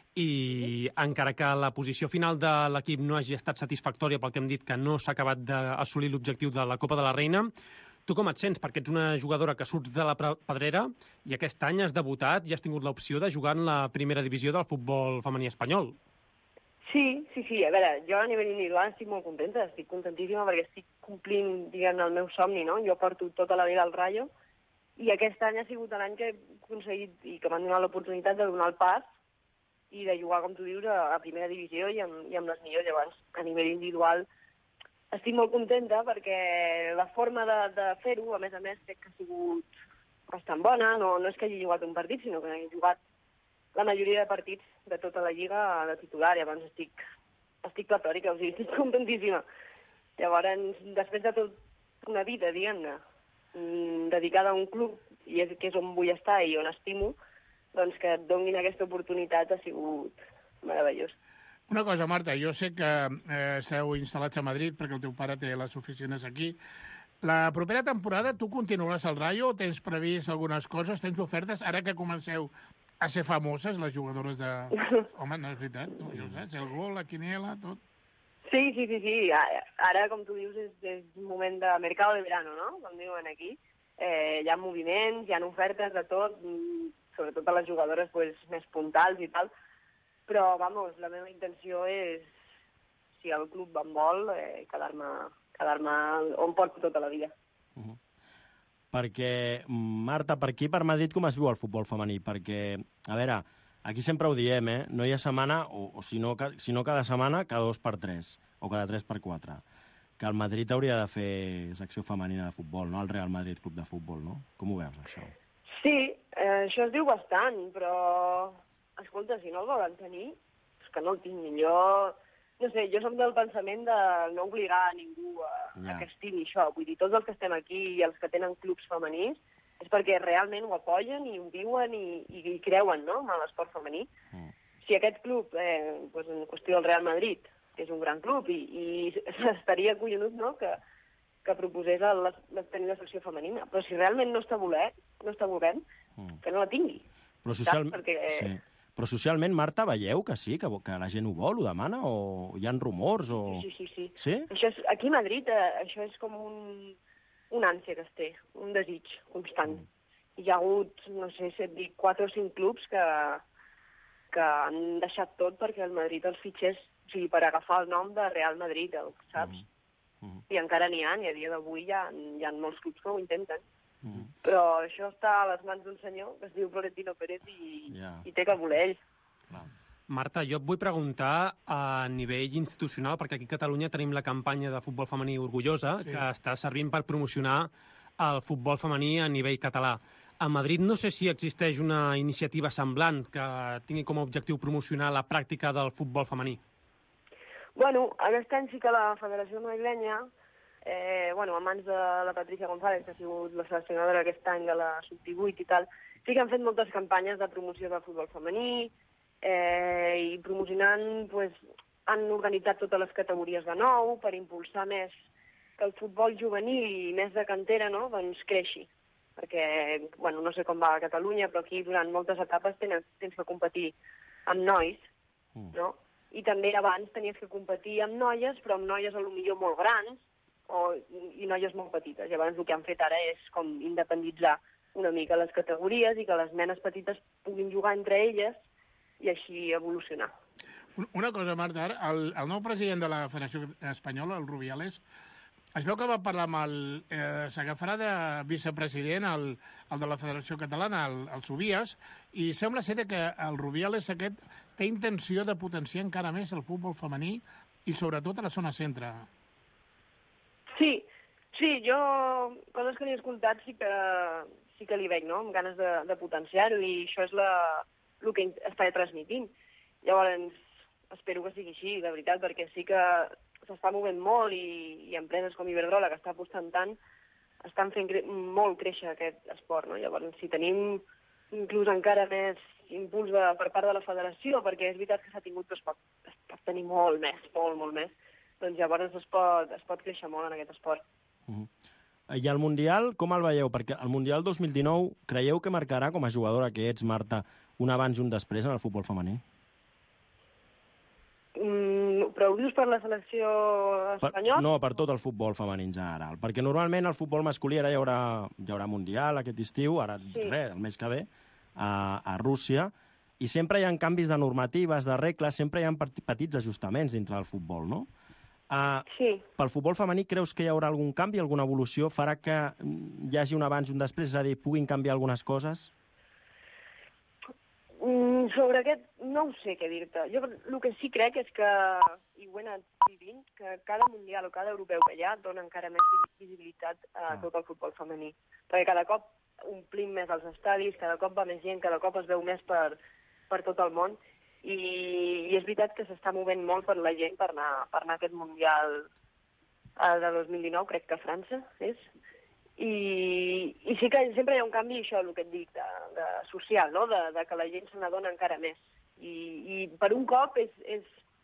i encara que la posició final de l'equip no hagi estat satisfactòria pel que hem dit que no s'ha acabat d'assolir l'objectiu de la Copa de la Reina, tu com et sents? Perquè ets una jugadora que surts de la pedrera i aquest any has debutat i has tingut l'opció de jugar en la primera divisió del futbol femení espanyol. Sí, sí, sí. A veure, jo a nivell individual estic molt contenta, estic contentíssima perquè estic complint, diguem, el meu somni, no? Jo porto tota la vida al Rayo i aquest any ha sigut l'any que he aconseguit i que m'han donat l'oportunitat de donar el pas i de jugar, com tu dius, a, a primera divisió i amb, i amb les millors. Llavors, a nivell individual, estic molt contenta perquè la forma de, de fer-ho, a més a més, crec que ha sigut bastant bona. No, no és que hagi jugat un partit, sinó que he jugat la majoria de partits de tota la Lliga de titular. Llavors estic, estic platòrica, o sigui, estic contentíssima. Llavors, després de tot una vida, diguem-ne, dedicada a un club, i és, que és on vull estar i on estimo, doncs que et donin aquesta oportunitat ha sigut meravellós. Una cosa, Marta, jo sé que eh, esteu instal·lats a Madrid perquè el teu pare té les oficines aquí. La propera temporada tu continuaràs al Rayo? Tens previst algunes coses? Tens ofertes? Ara que comenceu a ser famoses, les jugadores de... Home, no és veritat, tu, ja ho saps, el gol, la quiniela, tot. Sí, sí, sí, sí. Ara, com tu dius, és, és un moment de mercado de verano, no?, com diuen aquí. Eh, hi ha moviments, hi ha ofertes de tot, sobretot a les jugadores pues, més puntals i tal, però, vamos, la meva intenció és, si el club em vol, eh, quedar-me quedar-me on porto tota la vida. Uh -huh. Perquè, Marta, per aquí, per Madrid, com es viu el futbol femení? Perquè, a veure, aquí sempre ho diem, eh? No hi ha setmana, o, o si, no, si no cada setmana, cada dos per tres, o cada tres per quatre. Que el Madrid hauria de fer secció femenina de futbol, no? El Real Madrid Club de Futbol, no? Com ho veus, això? Sí, eh, això es diu bastant, però, escolta, si no el volen tenir, és que no el tinguin. Jo, no sé, jo som del pensament de no obligar a ningú a, yeah. a que estigui això. Vull dir, tots els que estem aquí i els que tenen clubs femenins és perquè realment ho apoyen i ho viuen i, i, i creuen, no?, en l'esport femení. Mm. Si aquest club, eh, doncs en qüestió del Real Madrid, que és un gran club, i, i estaria collonut, no?, que, que proposés el, la, tenir la secció femenina. Però si realment no està volent, no està volent, mm. que no la tingui. Però, social... Perquè... sí. Però socialment, Marta, veieu que sí, que, que la gent ho vol, ho demana, o hi ha rumors? O... Sí, sí, sí. Sí? Això és, aquí a Madrid eh, això és com un, un ànsia que es té, un desig constant. Mm. Hi ha hagut, no sé si et dic, quatre o cinc clubs que, que han deixat tot perquè el Madrid els fitxers, o sigui, per agafar el nom de Real Madrid, el, saps? Mm. Mm. I encara n'hi ha, i a dia d'avui hi, hi ha molts clubs que ho intenten. Mm. Però això està a les mans d'un senyor que es diu Florentino Pérez i, yeah. i té que voler ell. Wow. Marta, jo et vull preguntar a nivell institucional, perquè aquí a Catalunya tenim la campanya de futbol femení Orgullosa, sí. que està servint per promocionar el futbol femení a nivell català. A Madrid no sé si existeix una iniciativa semblant que tingui com a objectiu promocionar la pràctica del futbol femení. Bueno, aquest any sí que la Federació Madrilenya, eh, bueno, a mans de la Patricia González, que ha sigut la seleccionadora aquest any de la sub divuit i tal, sí que han fet moltes campanyes de promoció del futbol femení, eh, i promocionant, pues, han organitzat totes les categories de nou per impulsar més que el futbol juvenil i més de cantera, no?, doncs creixi. Perquè, bueno, no sé com va a Catalunya, però aquí durant moltes etapes tens, tens que competir amb nois, no? I també abans tenies que competir amb noies, però amb noies a lo millor molt grans o, i noies molt petites. Llavors el que han fet ara és com independitzar una mica les categories i que les nenes petites puguin jugar entre elles i així evolucionar. Una cosa, Marta, el, el nou president de la Federació Espanyola, el Rubiales, es veu que va parlar amb el... Eh, s'agafarà de vicepresident el, el de la Federació Catalana, el, el Subias, i sembla ser que el Rubiales aquest té intenció de potenciar encara més el futbol femení i sobretot a la zona centre. Sí, sí, jo coses que li he escoltat sí que, sí que li veig, no?, amb ganes de, de potenciar-ho, i això és la, el que està transmitint. Llavors, espero que sigui així, de veritat, perquè sí que s'està movent molt i, i empreses com Iberdrola, que està apostant tant, estan fent cre molt créixer aquest esport, no? Llavors, si tenim inclús encara més impuls de, per part de la federació, perquè és veritat que s'ha tingut, però es pot, es pot tenir molt més, molt, molt més, doncs llavors es pot, es pot créixer molt en aquest esport. Uh -huh. I el Mundial, com el veieu? Perquè el Mundial dos mil dinou, creieu que marcarà, com a jugadora que ets, Marta, un abans i un després en el futbol femení? Mm, però ho dius per la selecció espanyola? Per, no, per tot el futbol femení en general. Perquè normalment el futbol masculí ara hi haurà, hi haurà Mundial aquest estiu, ara sí. res, el mes que ve, a, a Rússia, i sempre hi ha canvis de normatives, de regles, sempre hi ha petits ajustaments dintre del futbol, no? Uh, sí. Pel futbol femení creus que hi haurà algun canvi, alguna evolució? Farà que hi hagi un abans i un després, és a dir, puguin canviar algunes coses? Mm, sobre aquest, no ho sé què dir-te. Jo el que sí crec és que, i ho he anat vivint, que cada mundial o cada europeu que hi ha dona encara més visibilitat a tot el futbol femení. Perquè cada cop omplim més els estadis, cada cop va més gent, cada cop es veu més per, per tot el món. I, i és veritat que s'està movent molt per la gent per anar, per anar a aquest Mundial eh, de dos mil dinou, crec que a França és. I, i sí que sempre hi ha un canvi, això, el que et dic, de, de social, no? de, de que la gent se n'adona encara més. I, i per un cop és, és...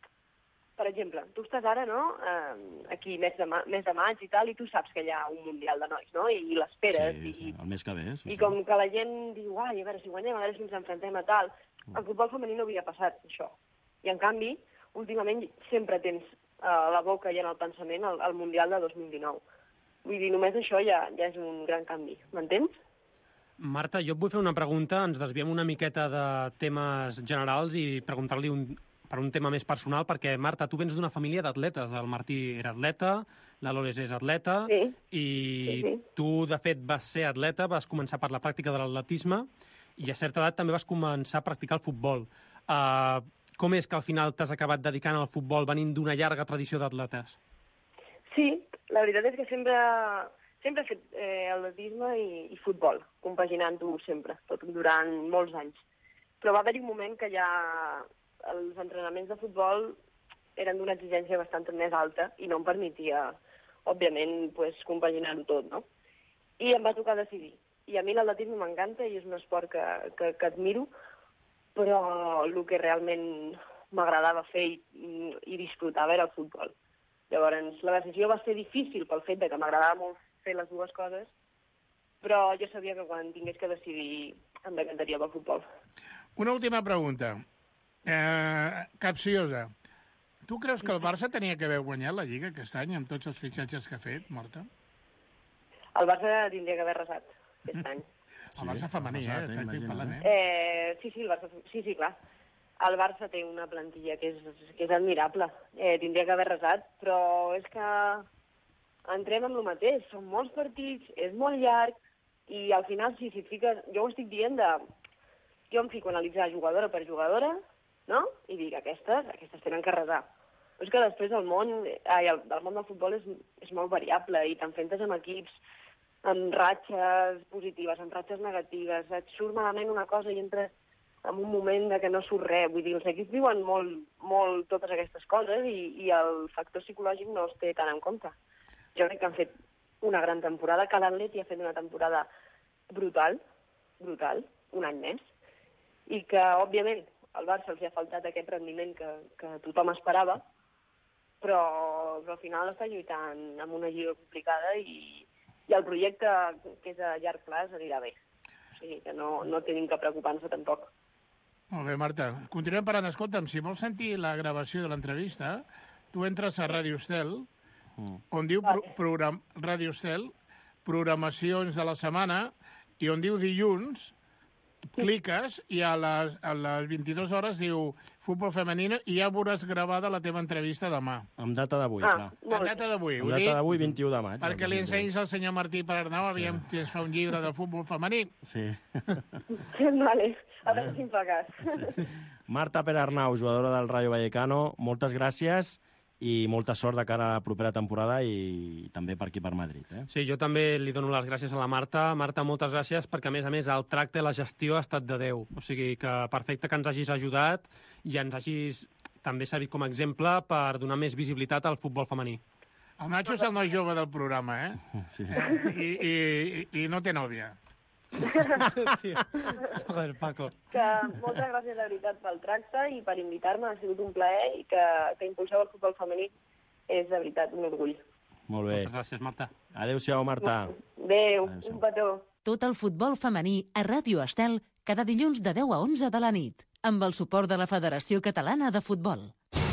Per exemple, tu estàs ara, no?, eh, aquí mes de, ma mes de maig i tal, i tu saps que hi ha un Mundial de nois, no?, i, i l'esperes. Sí, sí, el mes que ve. Sí, I com que la gent diu, ai, a veure si guanyem, a veure si ens enfrontem a tal... El futbol femení no havia passat, això. I, en canvi, últimament sempre tens a la boca i en el pensament el, el Mundial de dos mil dinou. Vull dir, només això ja, ja és un gran canvi. M'entens? Marta, jo et vull fer una pregunta. Ens desviem una miqueta de temes generals i preguntar-li un, per un tema més personal, perquè, Marta, tu vens d'una família d'atletes. El Martí era atleta, la Loles és atleta, sí. i sí, sí. tu, de fet, vas ser atleta, vas començar per la pràctica de l'atletisme, i a certa edat també vas començar a practicar el futbol. Uh, com és que al final t'has acabat dedicant al futbol venint d'una llarga tradició d'atletes? Sí, la veritat és que sempre, sempre he fet eh, atletisme i, i futbol, compaginant-ho sempre, tot durant molts anys. Però va haver-hi un moment que ja els entrenaments de futbol eren d'una exigència bastant més alta i no em permetia, òbviament, pues, compaginar-ho tot, no? I em va tocar decidir. I a mi l'atletisme m'encanta i és un esport que, que, que admiro, però el que realment m'agradava fer i, i disfrutava era el futbol. Llavors, la decisió va ser difícil pel fet de que m'agradava molt fer les dues coses, però jo sabia que quan tingués que decidir em decantaria pel futbol. Una última pregunta. Eh, capciosa. Tu creus que el Barça tenia que haver guanyat la Lliga aquest any amb tots els fitxatges que ha fet, Marta? El Barça tindria que haver resat aquest any. Sí, el Barça femení, eh? Estic parlant, eh? eh? Sí, sí, el Barça, sí, sí, clar. El Barça té una plantilla que és, que és admirable. Eh, tindria que haver resat, però és que entrem en el mateix. Són molts partits, és molt llarg, i al final, si s'hi fiques... Jo ho estic dient de... Jo em fico a analitzar jugadora per jugadora, no? I dic, aquestes, aquestes tenen que resar. Però és que després el món, ai, el, el món del futbol és, és molt variable i t'enfrentes amb equips amb ratxes positives, amb ratxes negatives, et surt malament una cosa i entres en un moment de que no surt res. Vull dir, els equips viuen molt, molt totes aquestes coses i, i el factor psicològic no es té tant en compte. Jo crec que han fet una gran temporada, que l'Atleti ha fet una temporada brutal, brutal, un any més, i que, òbviament, al Barça els ha faltat aquest rendiment que, que tothom esperava, però, però al final està lluitant amb una lliga complicada i, i el projecte, que és a llarg plaç, anirà bé. O sigui que no, no tenim que preocupar-nos tampoc. Molt bé, Marta. Continuem parlant. Escolta'm, si vols sentir la gravació de l'entrevista, tu entres a Ràdio Estel, on diu pro program Ràdio Estel, programacions de la setmana, i on diu dilluns, cliques i a les, a les vint-i-dues hores diu futbol femenino i ja veuràs gravada la teva entrevista demà. Amb data d'avui, ah, clar. Amb data d'avui. Amb data d'avui, vint-i-u de maig. Perquè li ensenyis al senyor Martí Perarnau, sí. Aviam si es fa un llibre de futbol femení. Sí. Vale, a veure si em fa cas. Sí. Marta Perarnau, jugadora del Rayo Vallecano, moltes gràcies i molta sort de cara a la propera temporada i també per aquí per Madrid. Eh? Sí, jo també li dono les gràcies a la Marta. Marta, moltes gràcies perquè, a més a més, el tracte i la gestió ha estat de Déu. O sigui que perfecte que ens hagis ajudat i ens hagis també servit com a exemple per donar més visibilitat al futbol femení. El Nacho és el noi jove del programa, eh? Sí. Eh? I, i, I no té nòvia. Sí. Joder, Paco. Que moltes gràcies, de veritat, pel tracte i per invitar-me. Ha sigut un plaer i que, que impulseu el futbol femení és, de veritat, un orgull. Molt bé. Moltes gràcies, Marta. Adéu-siau, Marta. Adéu, un petó. Tot el futbol femení a Ràdio Estel cada dilluns de deu a onze de la nit, amb el suport de la Federació Catalana de Futbol.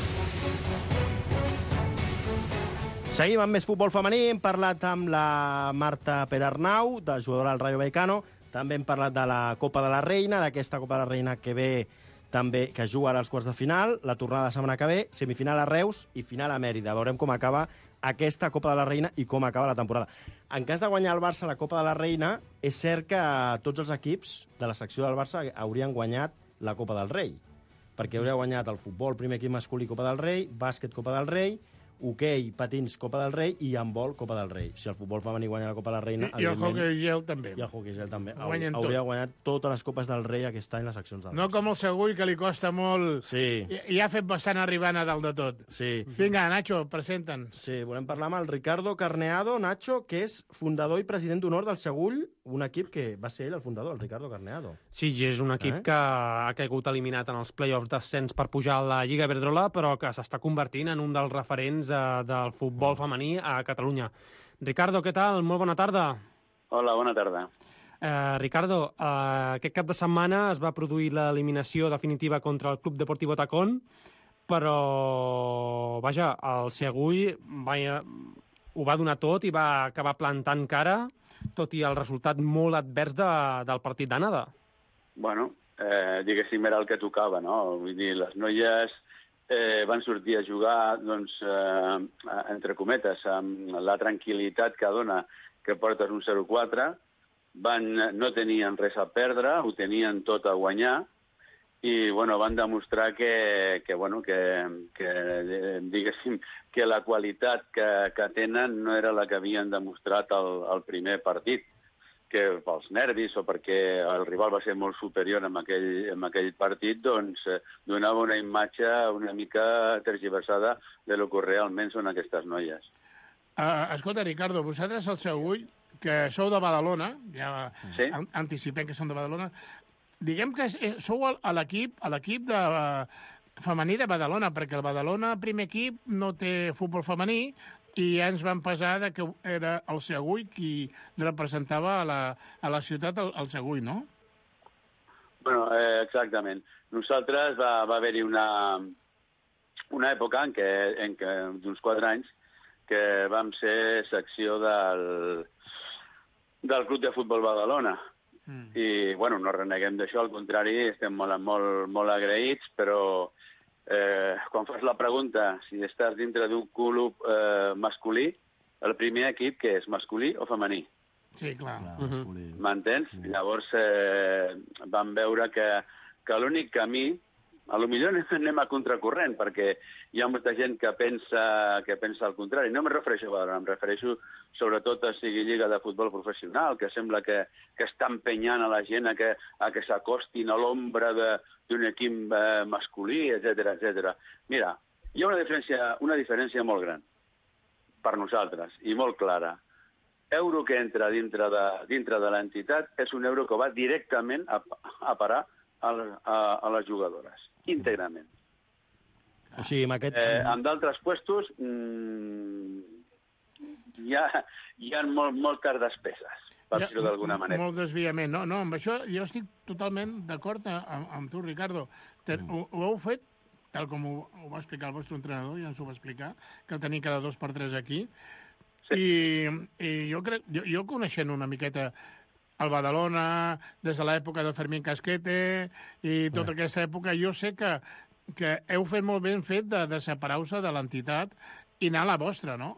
Seguim amb més futbol femení. Hem parlat amb la Marta Perarnau, de jugadora del Rayo Vallecano. També hem parlat de la Copa de la Reina, d'aquesta Copa de la Reina que ve també que juga ara als quarts de final, la tornada la setmana que ve, semifinal a Reus i final a Mèrida. Veurem com acaba aquesta Copa de la Reina i com acaba la temporada. En cas de guanyar el Barça la Copa de la Reina, és cert que tots els equips de la secció del Barça haurien guanyat la Copa del Rei, perquè hauria guanyat el futbol, primer equip masculí, Copa del Rei, bàsquet, Copa del Rei, hoquei, patins, Copa del Rei i handbol, Copa del Rei. Si el futbol femení guanya la Copa de la Reina... I, i el hoquei gel també. I el hoquei gel també. Guanyen Hauria tot. guanyat totes les Copes del Rei aquest any les seccions del No com el Segui, que li costa molt... Sí. I, i ha fet bastant arribant a dalt de tot. Sí. Vinga, Nacho, presenta'ns. Sí, volem parlar amb el Ricardo Carneado, Nacho, que és fundador i president d'honor del Segull, un equip que va ser ell el fundador, el Ricardo Carneado. Sí, i és un equip eh? que ha caigut eliminat en els play-offs d'ascens per pujar a la Lliga Iberdrola, però que s'està convertint en un dels referents de, del futbol femení a Catalunya. Ricardo, què tal? Molt bona tarda. Hola, bona tarda. Eh, Ricardo, eh, aquest cap de setmana es va produir l'eliminació definitiva contra el Club Deportivo Tacón, però, vaja, el Segull va, ho va donar tot i va acabar plantant cara, tot i el resultat molt advers de, del partit d'anada. Bueno, eh, diguéssim, era el que tocava, no? Vull dir, les noies eh, van sortir a jugar, doncs, eh, entre cometes, amb la tranquil·litat que dona que portes un zero quatre, van, no tenien res a perdre, ho tenien tot a guanyar, i bueno, van demostrar que, que, bueno, que, que diguéssim, que la qualitat que, que tenen no era la que havien demostrat al, al primer partit, que pels nervis o perquè el rival va ser molt superior en aquell, en aquell partit, doncs eh, donava una imatge una mica tergiversada de lo que realment són aquestes noies. Uh, escolta, Ricardo, vosaltres al Segull, que sou de Badalona, ja sí? an anticipem que són de Badalona, diguem que sou a l'equip a l'equip de uh, femení de Badalona, perquè el Badalona, primer equip, no té futbol femení, i ja ens van pesar de que era el Segull qui representava a la, a la ciutat el, el Segull, no? Bueno, eh, exactament. Nosaltres va, va haver-hi una, una època en què, en què d'uns quatre anys, que vam ser secció del, del Club de Futbol Badalona. Mm. I, bueno, no reneguem d'això, al contrari, estem molt, molt, molt agraïts, però eh, quan fas la pregunta si estàs dintre d'un club eh, masculí, el primer equip que és masculí o femení? Sí, clar. Uh-huh. M'entens? Sí. Llavors eh, vam veure que, que l'únic camí, a lo millor anem a contracorrent, perquè hi ha molta gent que pensa, que pensa al contrari. No em refereixo a Badalona, em refereixo sobretot a sigui lliga de futbol professional, que sembla que, que està empenyant a la gent a que, a que s'acostin a l'ombra d'un equip eh, masculí, etcètera, etcètera. Mira, hi ha una diferència, una diferència molt gran per nosaltres i molt clara. Euro que entra dintre de, dintre de l'entitat és un euro que va directament a, a parar a, a, a les jugadores, íntegrament. O sigui, amb aquest... Eh, en d'altres puestos mmm, hi ha, hi ha molt, moltes despeses, per dir-ho d'alguna manera. Molt desviament. No, no, amb això jo estic totalment d'acord amb, amb tu, Ricardo. Ten, mm. ho, ho heu fet, tal com ho, ho va explicar el vostre entrenador, ja ens ho va explicar, que el tenia cada dos per tres aquí, sí. I, i jo crec, jo, jo coneixent una miqueta el Badalona, des de l'època de Fermín Casquete i tota aquesta època, jo sé que, que heu fet molt ben fet de, de separar-vos de l'entitat i anar a la vostra, no?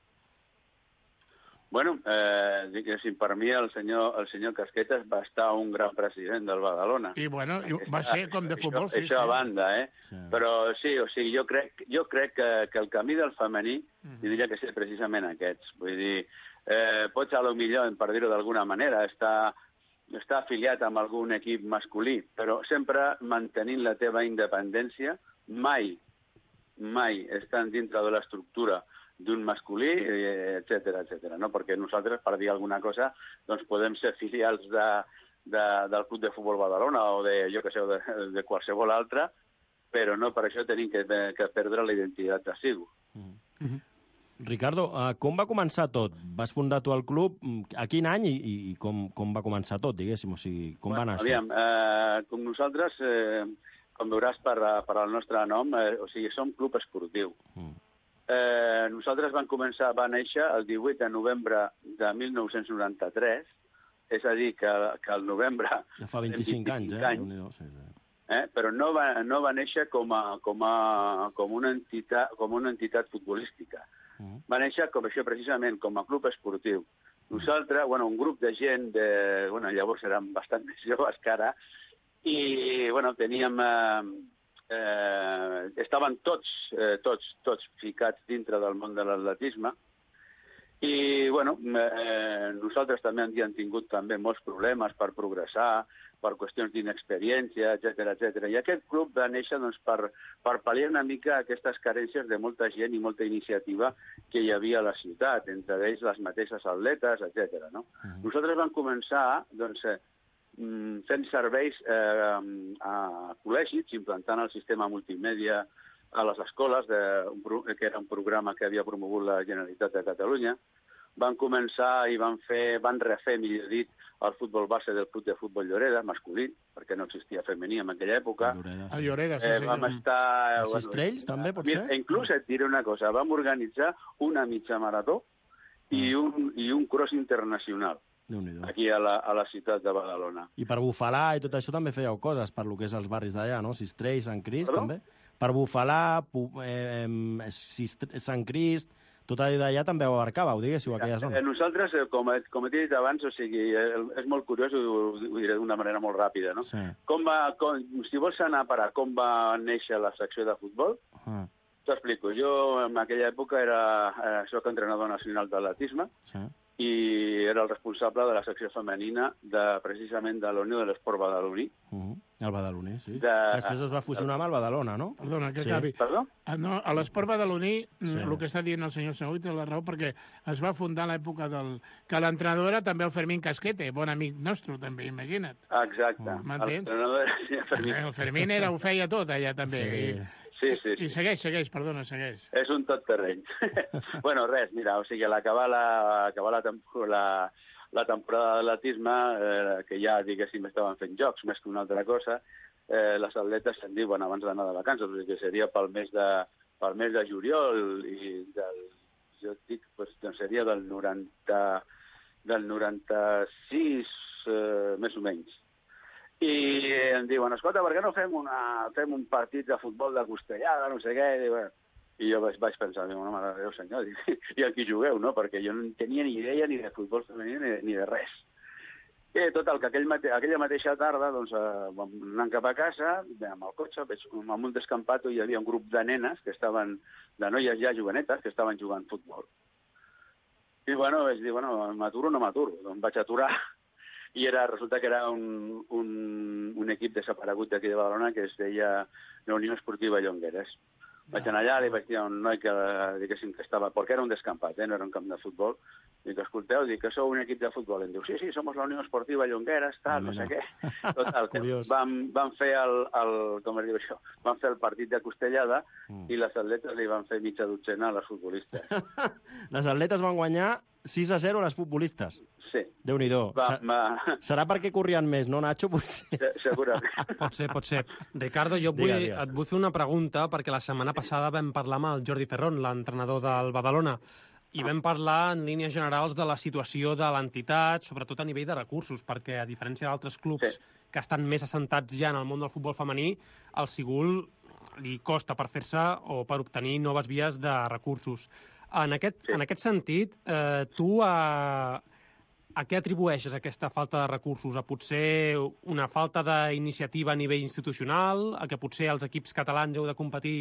Bueno, eh, diguéssim, per mi el senyor, el senyor Casquetes va estar un gran president del Badalona. I bueno, va ser com de futbol, això, sí. Això sí. a banda, eh? Sí. Però sí, o sigui, jo crec, jo crec que, que el camí del femení mm. tindria que ser precisament aquests. Vull dir, eh, pots a lo millor, per dir-ho d'alguna manera, estar, estar afiliat amb algun equip masculí, però sempre mantenint la teva independència, mai, mai estan dintre de l'estructura d'un masculí, etcètera, etcètera, no? Perquè nosaltres, per dir alguna cosa, doncs podem ser filials de, de, del Club de Futbol Badalona o de, jo que sé, de, de qualsevol altre, però no per això tenim que, que perdre la identitat de sigu. Mm -hmm. Ricardo, uh, com va començar tot? Vas fundar tu el club, a quin any i, i com, com va començar tot, diguéssim? O sigui, com bueno, va anar aviam, això? Eh, com nosaltres, eh, com veuràs per, per el nostre nom, eh, o sigui, som club esportiu. Mm. Eh, nosaltres vam començar, va néixer el divuit de novembre de mil nou-cents noranta-tres, és a dir, que, que el novembre... Ja fa vint-i-cinc anys, eh? anys, sí, sí. eh? Però no va, no va néixer com, a, com, a, com, una entitat, com una entitat futbolística. Mm. Va néixer com això, precisament, com a club esportiu. Nosaltres, bueno, un grup de gent, de, bueno, llavors érem bastant més joves que ara, i bueno, teníem... Eh, eh, estaven tots, eh, tots, tots ficats dintre del món de l'atletisme, i bueno, eh, nosaltres també hem tingut també molts problemes per progressar, per qüestions d'inexperiència, etcètera, etcètera. I aquest club va néixer doncs, per, per pal·liar una mica aquestes carències de molta gent i molta iniciativa que hi havia a la ciutat, entre ells les mateixes atletes, etcètera. No? Uh-huh. Nosaltres vam començar doncs, eh, fent serveis eh, a col·legis, implantant el sistema multimèdia a les escoles, de, que era un programa que havia promogut la Generalitat de Catalunya. Van començar i van fer, van refer, millor dit, el futbol base del Club de Futbol Lloreda, masculí, perquè no existia femení en aquella època. A Lloreda, sí, eh, sí. Vam estar... Els Cistrells, també, pot ser? Inclús et diré una cosa, vam organitzar una mitja marató i un, i un cross internacional aquí a la, a la ciutat de Badalona. I per Bufalà i tot això també fèieu coses, per lo que és els barris d'allà, no? Cistrells, Sant Crist, Perdó? també? Per Bufalà, eh, Sant Crist, tot allò d'allà també ho abarcàveu, diguéssiu, aquella zona. Nosaltres, com, com he dit abans, o sigui, és molt curiós, ho, ho diré d'una manera molt ràpida, no? Sí. Com va, com, si vols anar a parar com va néixer la secció de futbol, uh-huh. T'explico. Jo en aquella època era, eh, soc entrenador nacional d'atletisme, sí. I era el responsable de la secció femenina de, precisament de la Unió de l'Esport Badaloní. Uh-huh. El badaloní, sí. De... Després es va fusionar amb el Badalona, no? Perdona, que sí. acabi. Perdó? Ah, no, a l'esport badaloní, sí. El que està dient el senyor Segur té la raó, perquè es va fundar a l'època del... que l'entrenador era també el Fermín Casquete, bon amic nostre, també, imagina't. Exacte. M'entens? El, Fermín. el Fermín era, ho feia tot allà, també. Sí. I... Sí, sí, sí. I segueix, segueix, perdona, segueix. És un tot terreny. Bueno, res, mira, o sigui, a l'acabar la, acabar la, la, la temporada d'atletisme, eh, que ja, diguéssim, estaven fent jocs més que una altra cosa, eh, les atletes se'n diuen abans d'anar de vacances, o sigui que seria pel mes de, pel mes de juliol i del, jo dic, pues, doncs seria del noranta, del noranta-sis, eh, més o menys. I em diuen, escolta, per què no fem, una, fem un partit de futbol de costellada, no sé què? I, bueno, i jo vaig, vaig pensar, no, mare de Déu, senyor, i aquí jugueu, no? Perquè jo no tenia ni idea ni de futbol femení ni, ni de res. I total, que aquell mate, aquella mateixa tarda doncs, eh, vam anar cap a casa, amb el cotxe, veig, amb un descampat, hi havia un grup de nenes, que estaven, de noies ja jovenetes, que estaven jugant futbol. I bueno, vaig dir, bueno, m'aturo o no m'aturo? Doncs vaig aturar. I era, resulta que era un, un, un equip desaparegut d'aquí de Badalona que es deia la Unió Esportiva Llongueres. Vaig anar allà, li vaig dir a un noi que, diguéssim, que estava... Perquè era un descampat, eh? No era un camp de futbol. Dic, escolteu, dic que sou un equip de futbol. Em diu, sí, sí, som la Unió Esportiva Llongueres, tal, no sé què. Total, que vam, vam fer el, el... Com es diu això? Vam fer el partit de costellada mm. i les atletes li van fer mitja dotzena a les futbolistes. Les atletes van guanyar sis a zero a les futbolistes. Sí. Déu-n'hi-do. Va, va. Serà perquè corrien més, no, Nacho? Potser. Segurament. Pot ser, pot ser. Ricardo, jo vull, digues, digues. et vull fer una pregunta, perquè la setmana passada vam parlar amb el Jordi Ferrón, l'entrenador del Badalona, i vam parlar en línies generals de la situació de l'entitat, sobretot a nivell de recursos, perquè a diferència d'altres clubs sí. que estan més assentats ja en el món del futbol femení, al Sigul li costa per fer-se o per obtenir noves vies de recursos. En aquest, sí. en aquest sentit, eh, tu a, a què atribueixes aquesta falta de recursos? A potser una falta d'iniciativa a nivell institucional? A que potser els equips catalans heu de competir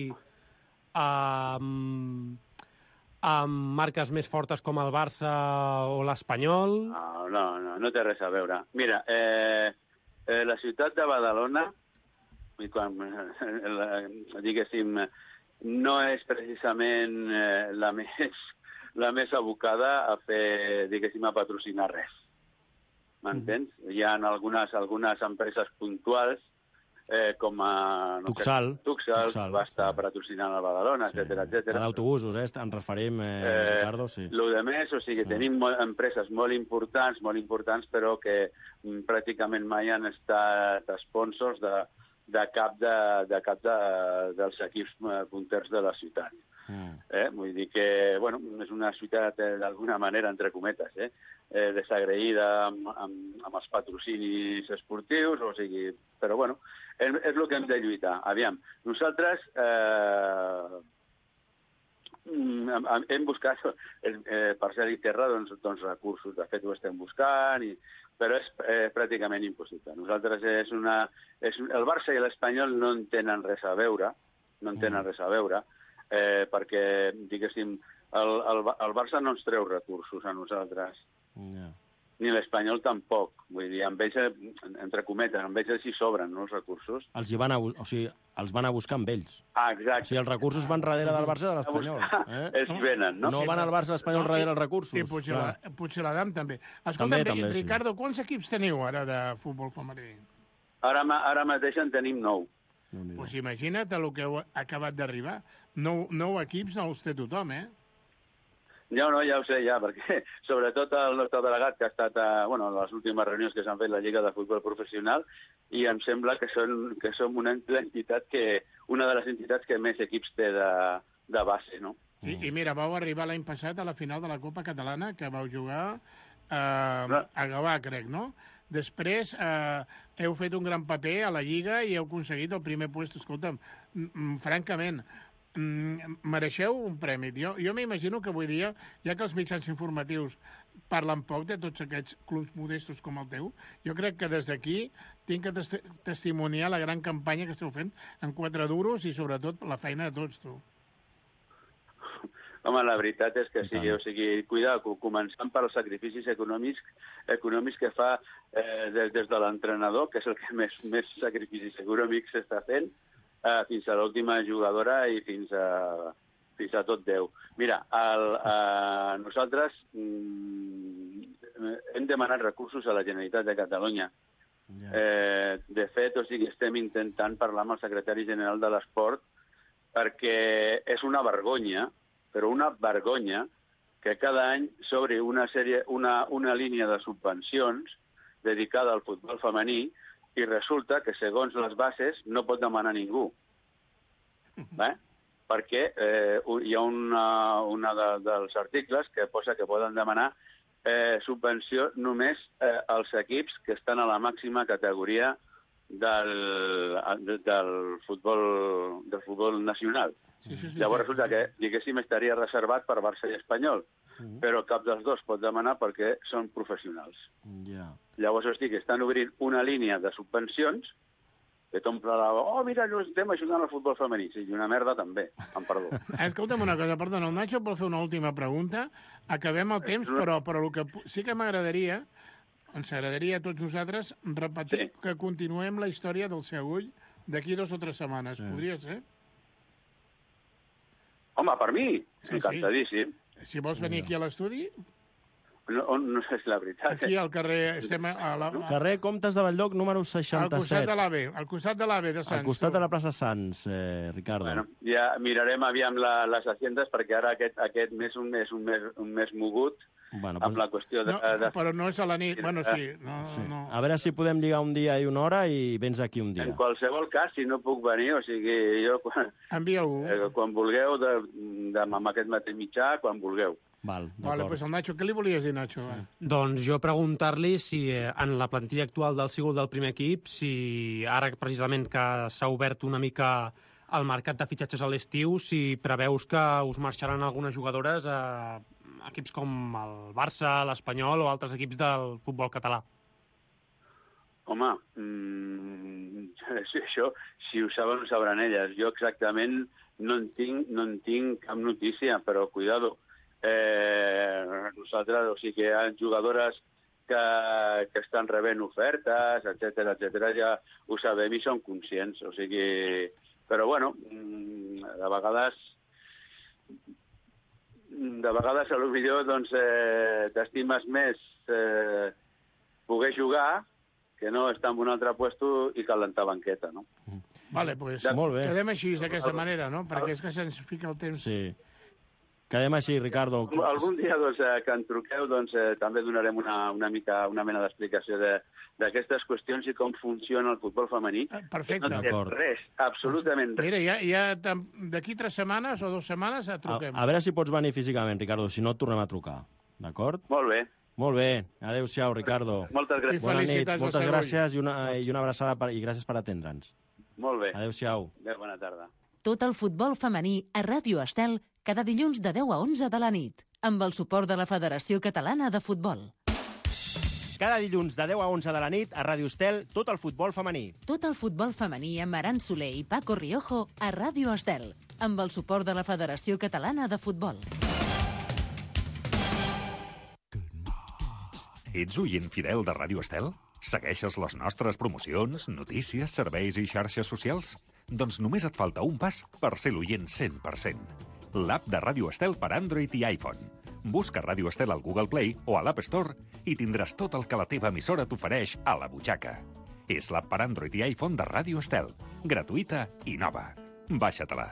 amb, amb marques més fortes com el Barça o l'Espanyol? No, no, no, no té res a veure. Mira, eh, eh, la ciutat de Badalona, quan, eh, diguéssim, no és precisament eh, la, més, la més abocada a fer, diguéssim, a patrocinar res. M'entens? Mm. Hi ha algunes, algunes empreses puntuals, eh, com a... No Tuxal. Sé, Tuxal, Tuxal, va estar patrocinant a Badalona, sí. etcètera, etcètera. D'autobusos, eh? En referim, eh, eh, Ricardo, sí. Lo de més, o sigui, sí. tenim molt, empreses molt importants, molt importants, però que mm, pràcticament mai han estat sponsors de de cap, de, de cap de, dels equips punters de la ciutat. Mm. Eh? Vull dir que, bueno, és una ciutat, eh, d'alguna manera, entre cometes, eh? eh, desagraïda amb, amb, amb els patrocinis esportius, o sigui, però bueno, és, és el que hem de lluitar. Aviam, nosaltres eh, hem buscat, eh, per ser i terra, doncs, doncs recursos, de fet ho estem buscant, i, però és eh, pràcticament impossible. Nosaltres és una... És, el Barça i l'Espanyol no en tenen res a veure, no en tenen res a veure, eh, perquè, diguéssim, el, el, el Barça no ens treu recursos a nosaltres. Yeah. Ni l'Espanyol tampoc. Vull dir, amb ells, entre cometes, amb ells hi sobren, no, els recursos. Els hi van a, o sigui, els van a buscar amb ells. Ah, exacte. O sigui, els recursos van darrere del Barça i de l'Espanyol. Eh? Ells venen, no? No van al Barça i l'Espanyol darrere els recursos. I potser, la, potser l'Adam també. Escolta, També, també, sí. Ricardo, quants equips teniu ara de futbol femení? Ara, ara mateix en tenim nou. Doncs pues imagina't el que heu acabat d'arribar. Nou, nou equips no els té tothom, eh? Ja no, ja ho sé, ja, perquè sobretot el nostre delegat, que ha estat a, bueno, a les últimes reunions que s'han fet la Lliga de Futbol Professional, i em sembla que, són, que som una entitat que, una de les entitats que més equips té de, de base, no? I, I mira, vau arribar l'any passat a la final de la Copa Catalana, que vau jugar eh, a Gavà, crec, no? Després eh, heu fet un gran paper a la Lliga i heu aconseguit el primer puesto. Escolta'm, francament, Mm, mereixeu un premi. Jo, jo m'imagino que avui dia, ja que els mitjans informatius parlen poc de tots aquests clubs modestos com el teu, jo crec que des d'aquí tinc que tes testimoniar la gran campanya que esteu fent en quatre duros i sobretot la feina de tots, tu. Home, la veritat és que sí, o sigui, cuidar, començant pels sacrificis econòmics econòmics que fa eh, des, des de l'entrenador, que és el que més, més sacrificis econòmics s'està fent, Uh, fins a l'última jugadora i fins a, fins a tot Déu. Mira, el, uh, nosaltres mm, hem demanat recursos a la Generalitat de Catalunya. Yeah. Eh, de fet, o sigui, estem intentant parlar amb el secretari general de l'Esport perquè és una vergonya, però una vergonya, que cada any s'obri una, sèrie, una, una línia de subvencions dedicada al futbol femení i resulta que, segons les bases, no pot demanar ningú. Eh? Perquè eh, hi ha una, una de, dels articles que posa que poden demanar eh, subvenció només eh, als equips que estan a la màxima categoria del, del, futbol, del futbol nacional. Sí, sí, sí, Llavors resulta que, diguéssim, estaria reservat per Barça i Espanyol, uh-huh. però cap dels dos pot demanar perquè són professionals. Yeah. Llavors, estic, estan obrint una línia de subvencions que t'omple la... Oh, mira, estem ajudant al futbol femení. Sí, i una merda també, em perdó. Escolta'm una cosa, perdona, el Nacho vol fer una última pregunta. Acabem el temps, però, però el que sí que m'agradaria, ens agradaria a tots nosaltres repetir sí. que continuem la història del seu ull d'aquí dos o tres setmanes. Sí. Podria ser? Home, per mi, sí, encantadíssim. Sí. Si vols venir aquí a l'estudi... No, no sé si la veritat. Aquí al carrer... Estem a la... Carrer Comtes de Batlló, número seixanta-set. Al costat de l'AVE, al costat de l'AVE de Sants. Al costat de la plaça Sants, eh, Ricardo. Bueno, ja mirarem aviam la, les haciendes, perquè ara aquest, aquest mes un mes, un mes, un mes mogut, bueno, amb pues... la qüestió de, no, de... Però no és a la nit, bueno, sí. No, sí. No. A veure si podem lligar un dia i una hora i vens aquí un dia. En qualsevol cas, si no puc venir, o sigui, jo... Quan, envia algú. Eh, quan vulgueu, de, de, amb aquest mateix mitjà, quan vulgueu. Val, vale, pues el Nacho, què li volies dir, Nacho? Sí. Doncs jo preguntar-li si en la plantilla actual del Sigut del primer equip, si ara precisament que s'ha obert una mica el mercat de fitxatges a l'estiu, si preveus que us marxaran algunes jugadores a equips com el Barça, l'Espanyol o altres equips del futbol català. Home, mmm, això, si ho saben, ho sabran elles. Jo exactament no en tinc, no en tinc cap notícia, però cuidado. Eh, nosaltres, o sigui que hi ha jugadores que, que estan rebent ofertes, etcètera, etcètera, ja ho sabem i som conscients, o sigui... Però, bueno, de vegades... De vegades, a l'Ovidió, doncs, eh, t'estimes més eh, poder jugar que no estar en un altre puesto i calentar banqueta, no? Vale, pues de... Molt bé. Quedem així, d'aquesta manera, no? Perquè és que se'ns fica el temps... Sí. Quedem així, Ricardo. Algun dia doncs, eh, que en truqueu doncs, eh, també donarem una, una mica una mena d'explicació d'aquestes qüestions i com funciona el futbol femení. Perfecte. No té res, absolutament res. Mira, ja, ja d'aquí tres setmanes o dues setmanes et truquem. A, a veure si pots venir físicament, Ricardo, si no et tornem a trucar. D'acord? Molt bé. Molt bé. Adéu-siau, Ricardo. Moltes gràcies. Bona nit. felicitats al Moltes Cervell. gràcies i una, i una abraçada per, i gràcies per atendre'ns. Molt bé. Adéu-siau. Adéu, bona tarda. Tot el futbol femení a Ràdio Estel cada dilluns de deu a onze de la nit, amb el suport de la Federació Catalana de Futbol. Cada dilluns de deu a onze de la nit a Ràdio Estel, tot el futbol femení. Tot el futbol femení amb Aran Soler i Paco Riojo a Ràdio Estel, amb el suport de la Federació Catalana de Futbol. Ets oient fidel de Ràdio Estel? Segueixes les nostres promocions, notícies, serveis i xarxes socials? Doncs només et falta un pas per ser l'oient cent per cent. L'app de Ràdio Estel per Android i iPhone. Busca Ràdio Estel al Google Play o a l'App Store i tindràs tot el que la teva emissora t'ofereix a la butxaca. És l'app per Android i iPhone de Ràdio Estel. Gratuïta i nova. Baixa-te-la.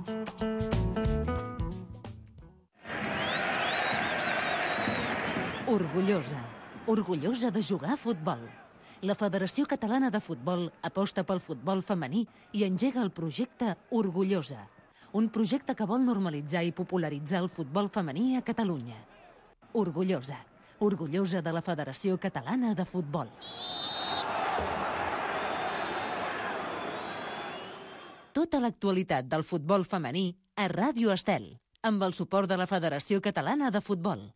Orgullosa. Orgullosa de jugar a futbol. La Federació Catalana de Futbol aposta pel futbol femení i engega el projecte Orgullosa, un projecte que vol normalitzar i popularitzar el futbol femení a Catalunya. Orgullosa. Orgullosa de la Federació Catalana de Futbol. Tota l'actualitat del futbol femení a Ràdio Estel, amb el suport de la Federació Catalana de Futbol.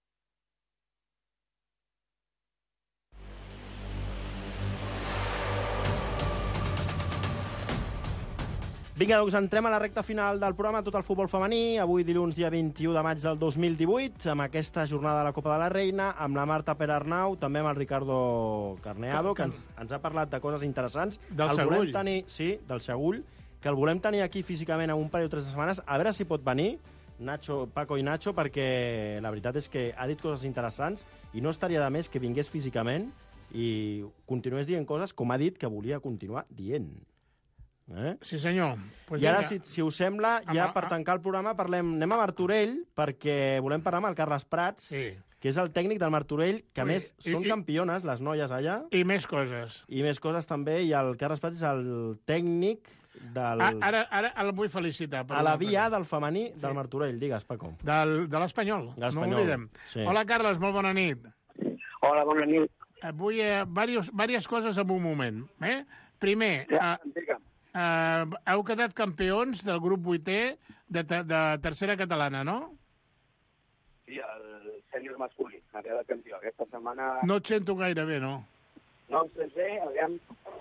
Vinga, doncs entrem a la recta final del programa Tot el futbol femení, avui dilluns dia vint-i-u de maig del dos mil divuit, amb aquesta jornada de la Copa de la Reina, amb la Marta Perarnau, també amb el Ricardo Carneado, que ens, ens ha parlat de coses interessants. Del el Segull. volem tenir, sí, del Segull, que el volem tenir aquí físicament en un parell o tres setmanes, a veure si pot venir, Nacho, Paco i Nacho, perquè la veritat és que ha dit coses interessants i no estaria de més que vingués físicament i continués dient coses com ha dit que volia continuar dient. Eh? Sí, senyor. Pues I ara, vinga. si, si us sembla, ja Ama- per tancar el programa parlem, anem a Martorell, perquè volem parlar amb el Carles Prats, Sí. que és el tècnic del Martorell, que a Ui, més i- són i- campiones, les noies allà. I més coses. I més coses també, i el Carles Prats és el tècnic del... A, ara, ara el vull felicitar. per a la una cosa. via del femení del Martorell, digues, Paco. Del, de l'Espanyol, De no l'Espanyol, oblidem. sí. Hola, Carles, molt bona nit. Hola, bona nit. Eh, Vull eh, diversos, diverses coses en un moment. Eh? Primer, Ja, eh, eh, heu quedat campions del grup vuitè de, te- de tercera catalana, no? Sí, el sènior masculí ha quedat campió. Aquesta setmana No et sento gaire bé, no? no em sents bé, aviam.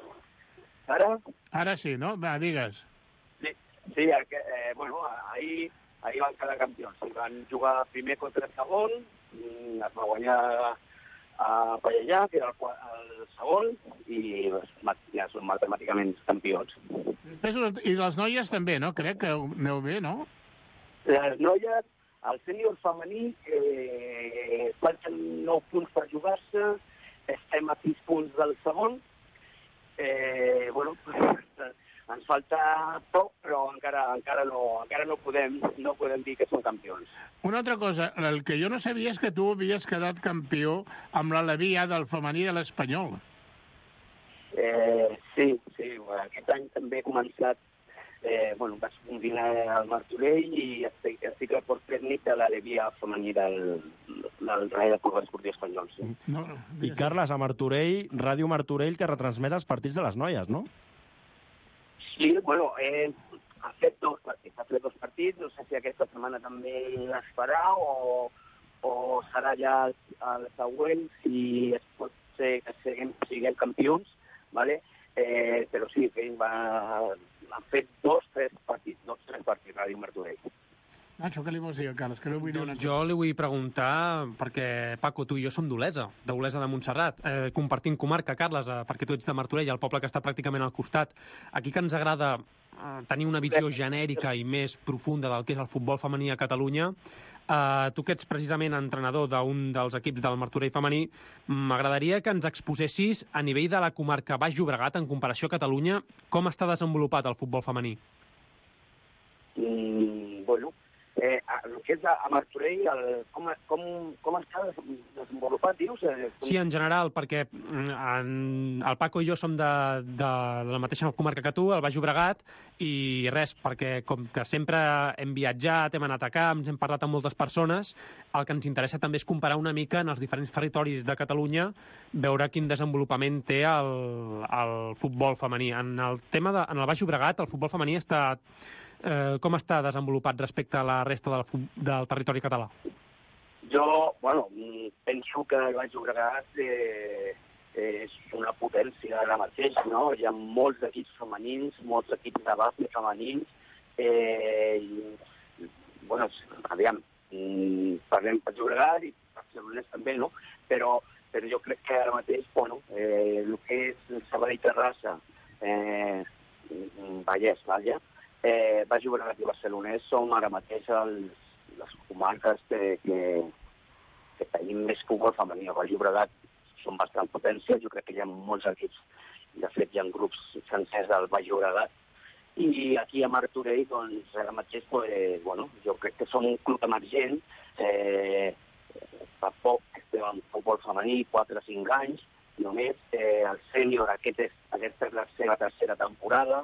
Ara? Ara sí, no? Va, digues. Sí, sí el que, eh, bueno, ahir, ahir van quedar campions. I van jugar primer contra el segon, mm, es va guanyar a Pallellà, que era el, qua- el segon, i mat- ja són matemàticament campions. Després, I les noies també, no? Crec que aneu bé, no? Les noies, el sènior femení, eh, falten nou punts per jugar-se, estem a sis punts del segon. Eh, bueno, ens falta poc, però encara, encara, no, encara no, podem, no podem dir que som campions. Una altra cosa, el que jo no sabia és que tu havies quedat campió amb la Levia del femení de l'Espanyol. Eh, sí, sí, bueno, aquest any també he començat, eh, bueno, vaig combinar el Martorell i estic, estic al port tècnic de l'Alevia femení del, del Real de Club Esportiu Espanyol. Sí. No, no. I Carles, a Martorell, Ràdio Martorell, que retransmet els partits de les noies, no? Sí, bueno, eh, ha fet dos partits, ha fet dos partits, no sé si aquesta setmana també es farà o, o serà ja el, el següent, si es pot ser que siguem, siguem campions, ¿vale? Eh, però sí, que ell va, han fet dos, tres partits, dos, tres partits, Ràdio Martorell. Nacho, què li vols dir, Carles? Que no vull dir una... Jo li vull preguntar, perquè, Paco, tu i jo som d'Olesa, d'Olesa de Montserrat, eh, compartint comarca, Carles, eh, perquè tu ets de Martorell, el poble que està pràcticament al costat. Aquí que ens agrada eh, tenir una visió genèrica i més profunda del que és el futbol femení a Catalunya, eh, tu que ets precisament entrenador d'un dels equips del Martorell femení, m'agradaria que ens exposessis a nivell de la comarca Baix Llobregat, en comparació a Catalunya, com està desenvolupat el futbol femení. Mm, bueno, Eh, el que és a, a Martorell, el, com, com, com està desenvolupat, dius? Sí, en general, perquè en, el Paco i jo som de, de la mateixa comarca que tu, el Baix Llobregat, i res, perquè com que sempre hem viatjat, hem anat a camps, hem parlat amb moltes persones, el que ens interessa també és comparar una mica en els diferents territoris de Catalunya, veure quin desenvolupament té el, el futbol femení. En el tema de, en el Baix Llobregat, el futbol femení està... Eh, com està desenvolupat respecte a la resta del, del territori català? Jo, bueno, penso que el Baix Llobregat eh, és una potència ara mateix, no? Hi ha molts equips femenins, molts equips de base femenins, eh, i, bueno, aviam, parlem per Llobregat i Barcelonès també, no? Però, però jo crec que ara mateix, bueno, eh, el que és Sabadell Terrassa, eh, Vallès, Valla, Eh, Baix Llobregat i Barcelonès som ara mateix els, les comarques que, que, que tenim més futbol femení. A Baix Llobregat són bastant potències, jo crec que hi ha molts equips, de fet hi ha grups sencers del Baix Llobregat, i aquí a Martorell, doncs, ara mateix, pues, bueno, jo crec que som un club emergent, eh, fa poc que estem en futbol femení, quatre o cinc anys, només, eh, el sènior, aquest és, aquesta és la seva tercera temporada,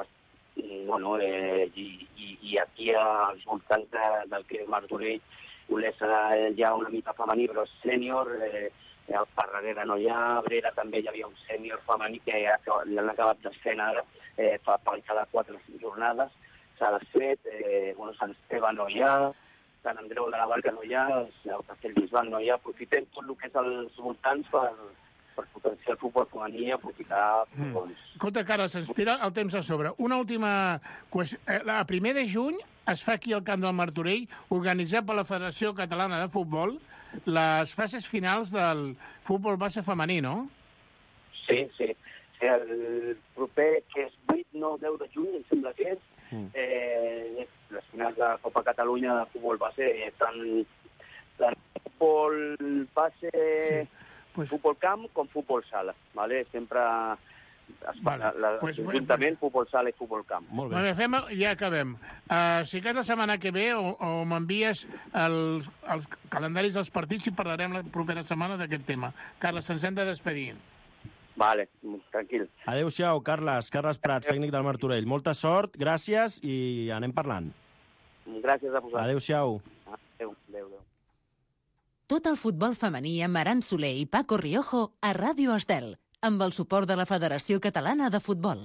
I, bueno, eh, i, i, i aquí als voltants de, del que és Martorell, Olesa hi ha una mica femení, però és sènior, eh, el Parradera no hi ha, a Brera també hi havia un sènior femení que l'han acabat desfent ara, eh, fa per cada quatre o cinc jornades, s'ha desfet, eh, bueno, Sant Esteve no hi ha, Sant Andreu de la Barca no hi ha, el Castellbisbal no hi ha, aprofitem tot el que és als voltants per... per potenciar el futbol femení i aprofitar... Mm. Doncs... Escolta, Carles, ens tira el temps a sobre. Una última qüestió. A primer de juny es fa aquí al Camp del Martorell, organitzat per la Federació Catalana de Futbol, les fases finals del futbol base femení, no? Sí, sí. El proper, que és vuit, nou, deu de juny, em sembla que és, mm. eh, les finals de la Copa Catalunya de futbol base, tant el futbol base... Sí. Pues... futbol camp com futbol sala, ¿vale? Sempre es fa vale. la, pues, juntament pues... futbol sala i futbol camp. Molt bé. Bueno, fem, ja acabem. Uh, si cas la setmana que ve o, o m'envies els, els calendaris dels partits i parlarem la propera setmana d'aquest tema. Carles, ens hem de despedir. Vale, tranquil. Adéu-siau, Carles. Carles Prats, tècnic del Martorell. Molta sort, gràcies i anem parlant. Gràcies a vosaltres. Adéu-siau. Adéu, adéu, adéu. Tot el futbol femení amb Aran Soler i Paco Riojo a Ràdio Estel, amb el suport de la Federació Catalana de Futbol.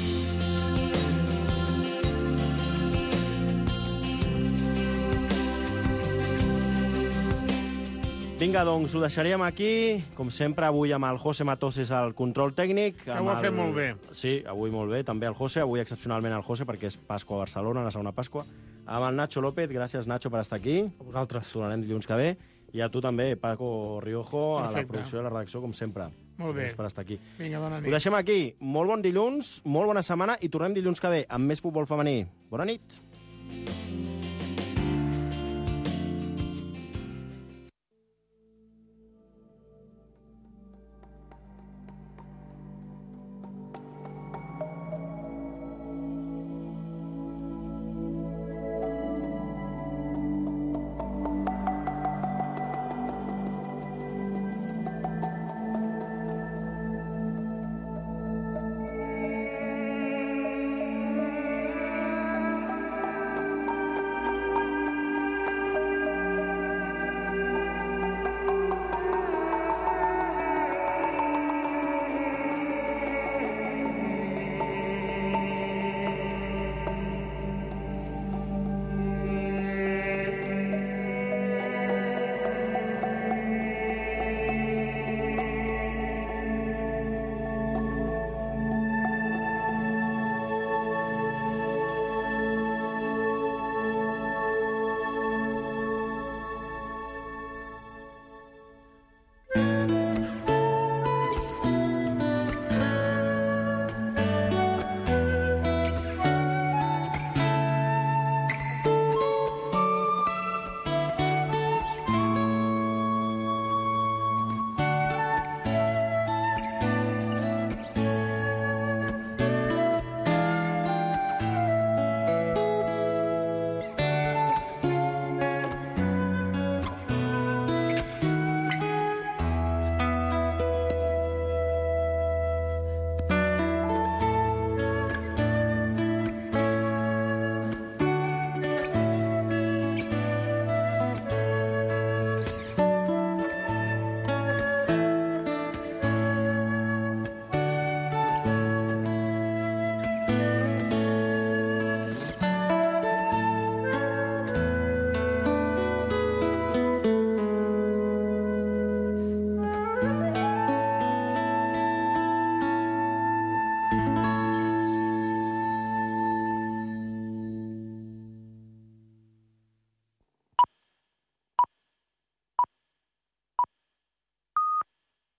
Vinga, doncs, ho deixaríem aquí. Com sempre, avui amb el José Matoses al control tècnic. Que ho ha fet el... molt bé. Sí, avui molt bé. També el José, avui excepcionalment el José, perquè és Pasqua a Barcelona, la segona Pasqua. Amb el Nacho López, gràcies, Nacho, per estar aquí. A vosaltres. Tornarem dilluns que ve. I a tu també, Paco Riojo, perfecte. A la producció de la redacció, com sempre. Molt bé. Gràcies per estar aquí. Vinga, bona nit. Ho deixem aquí. Molt bon dilluns, molt bona setmana i tornem dilluns que ve amb més futbol femení. Bona nit.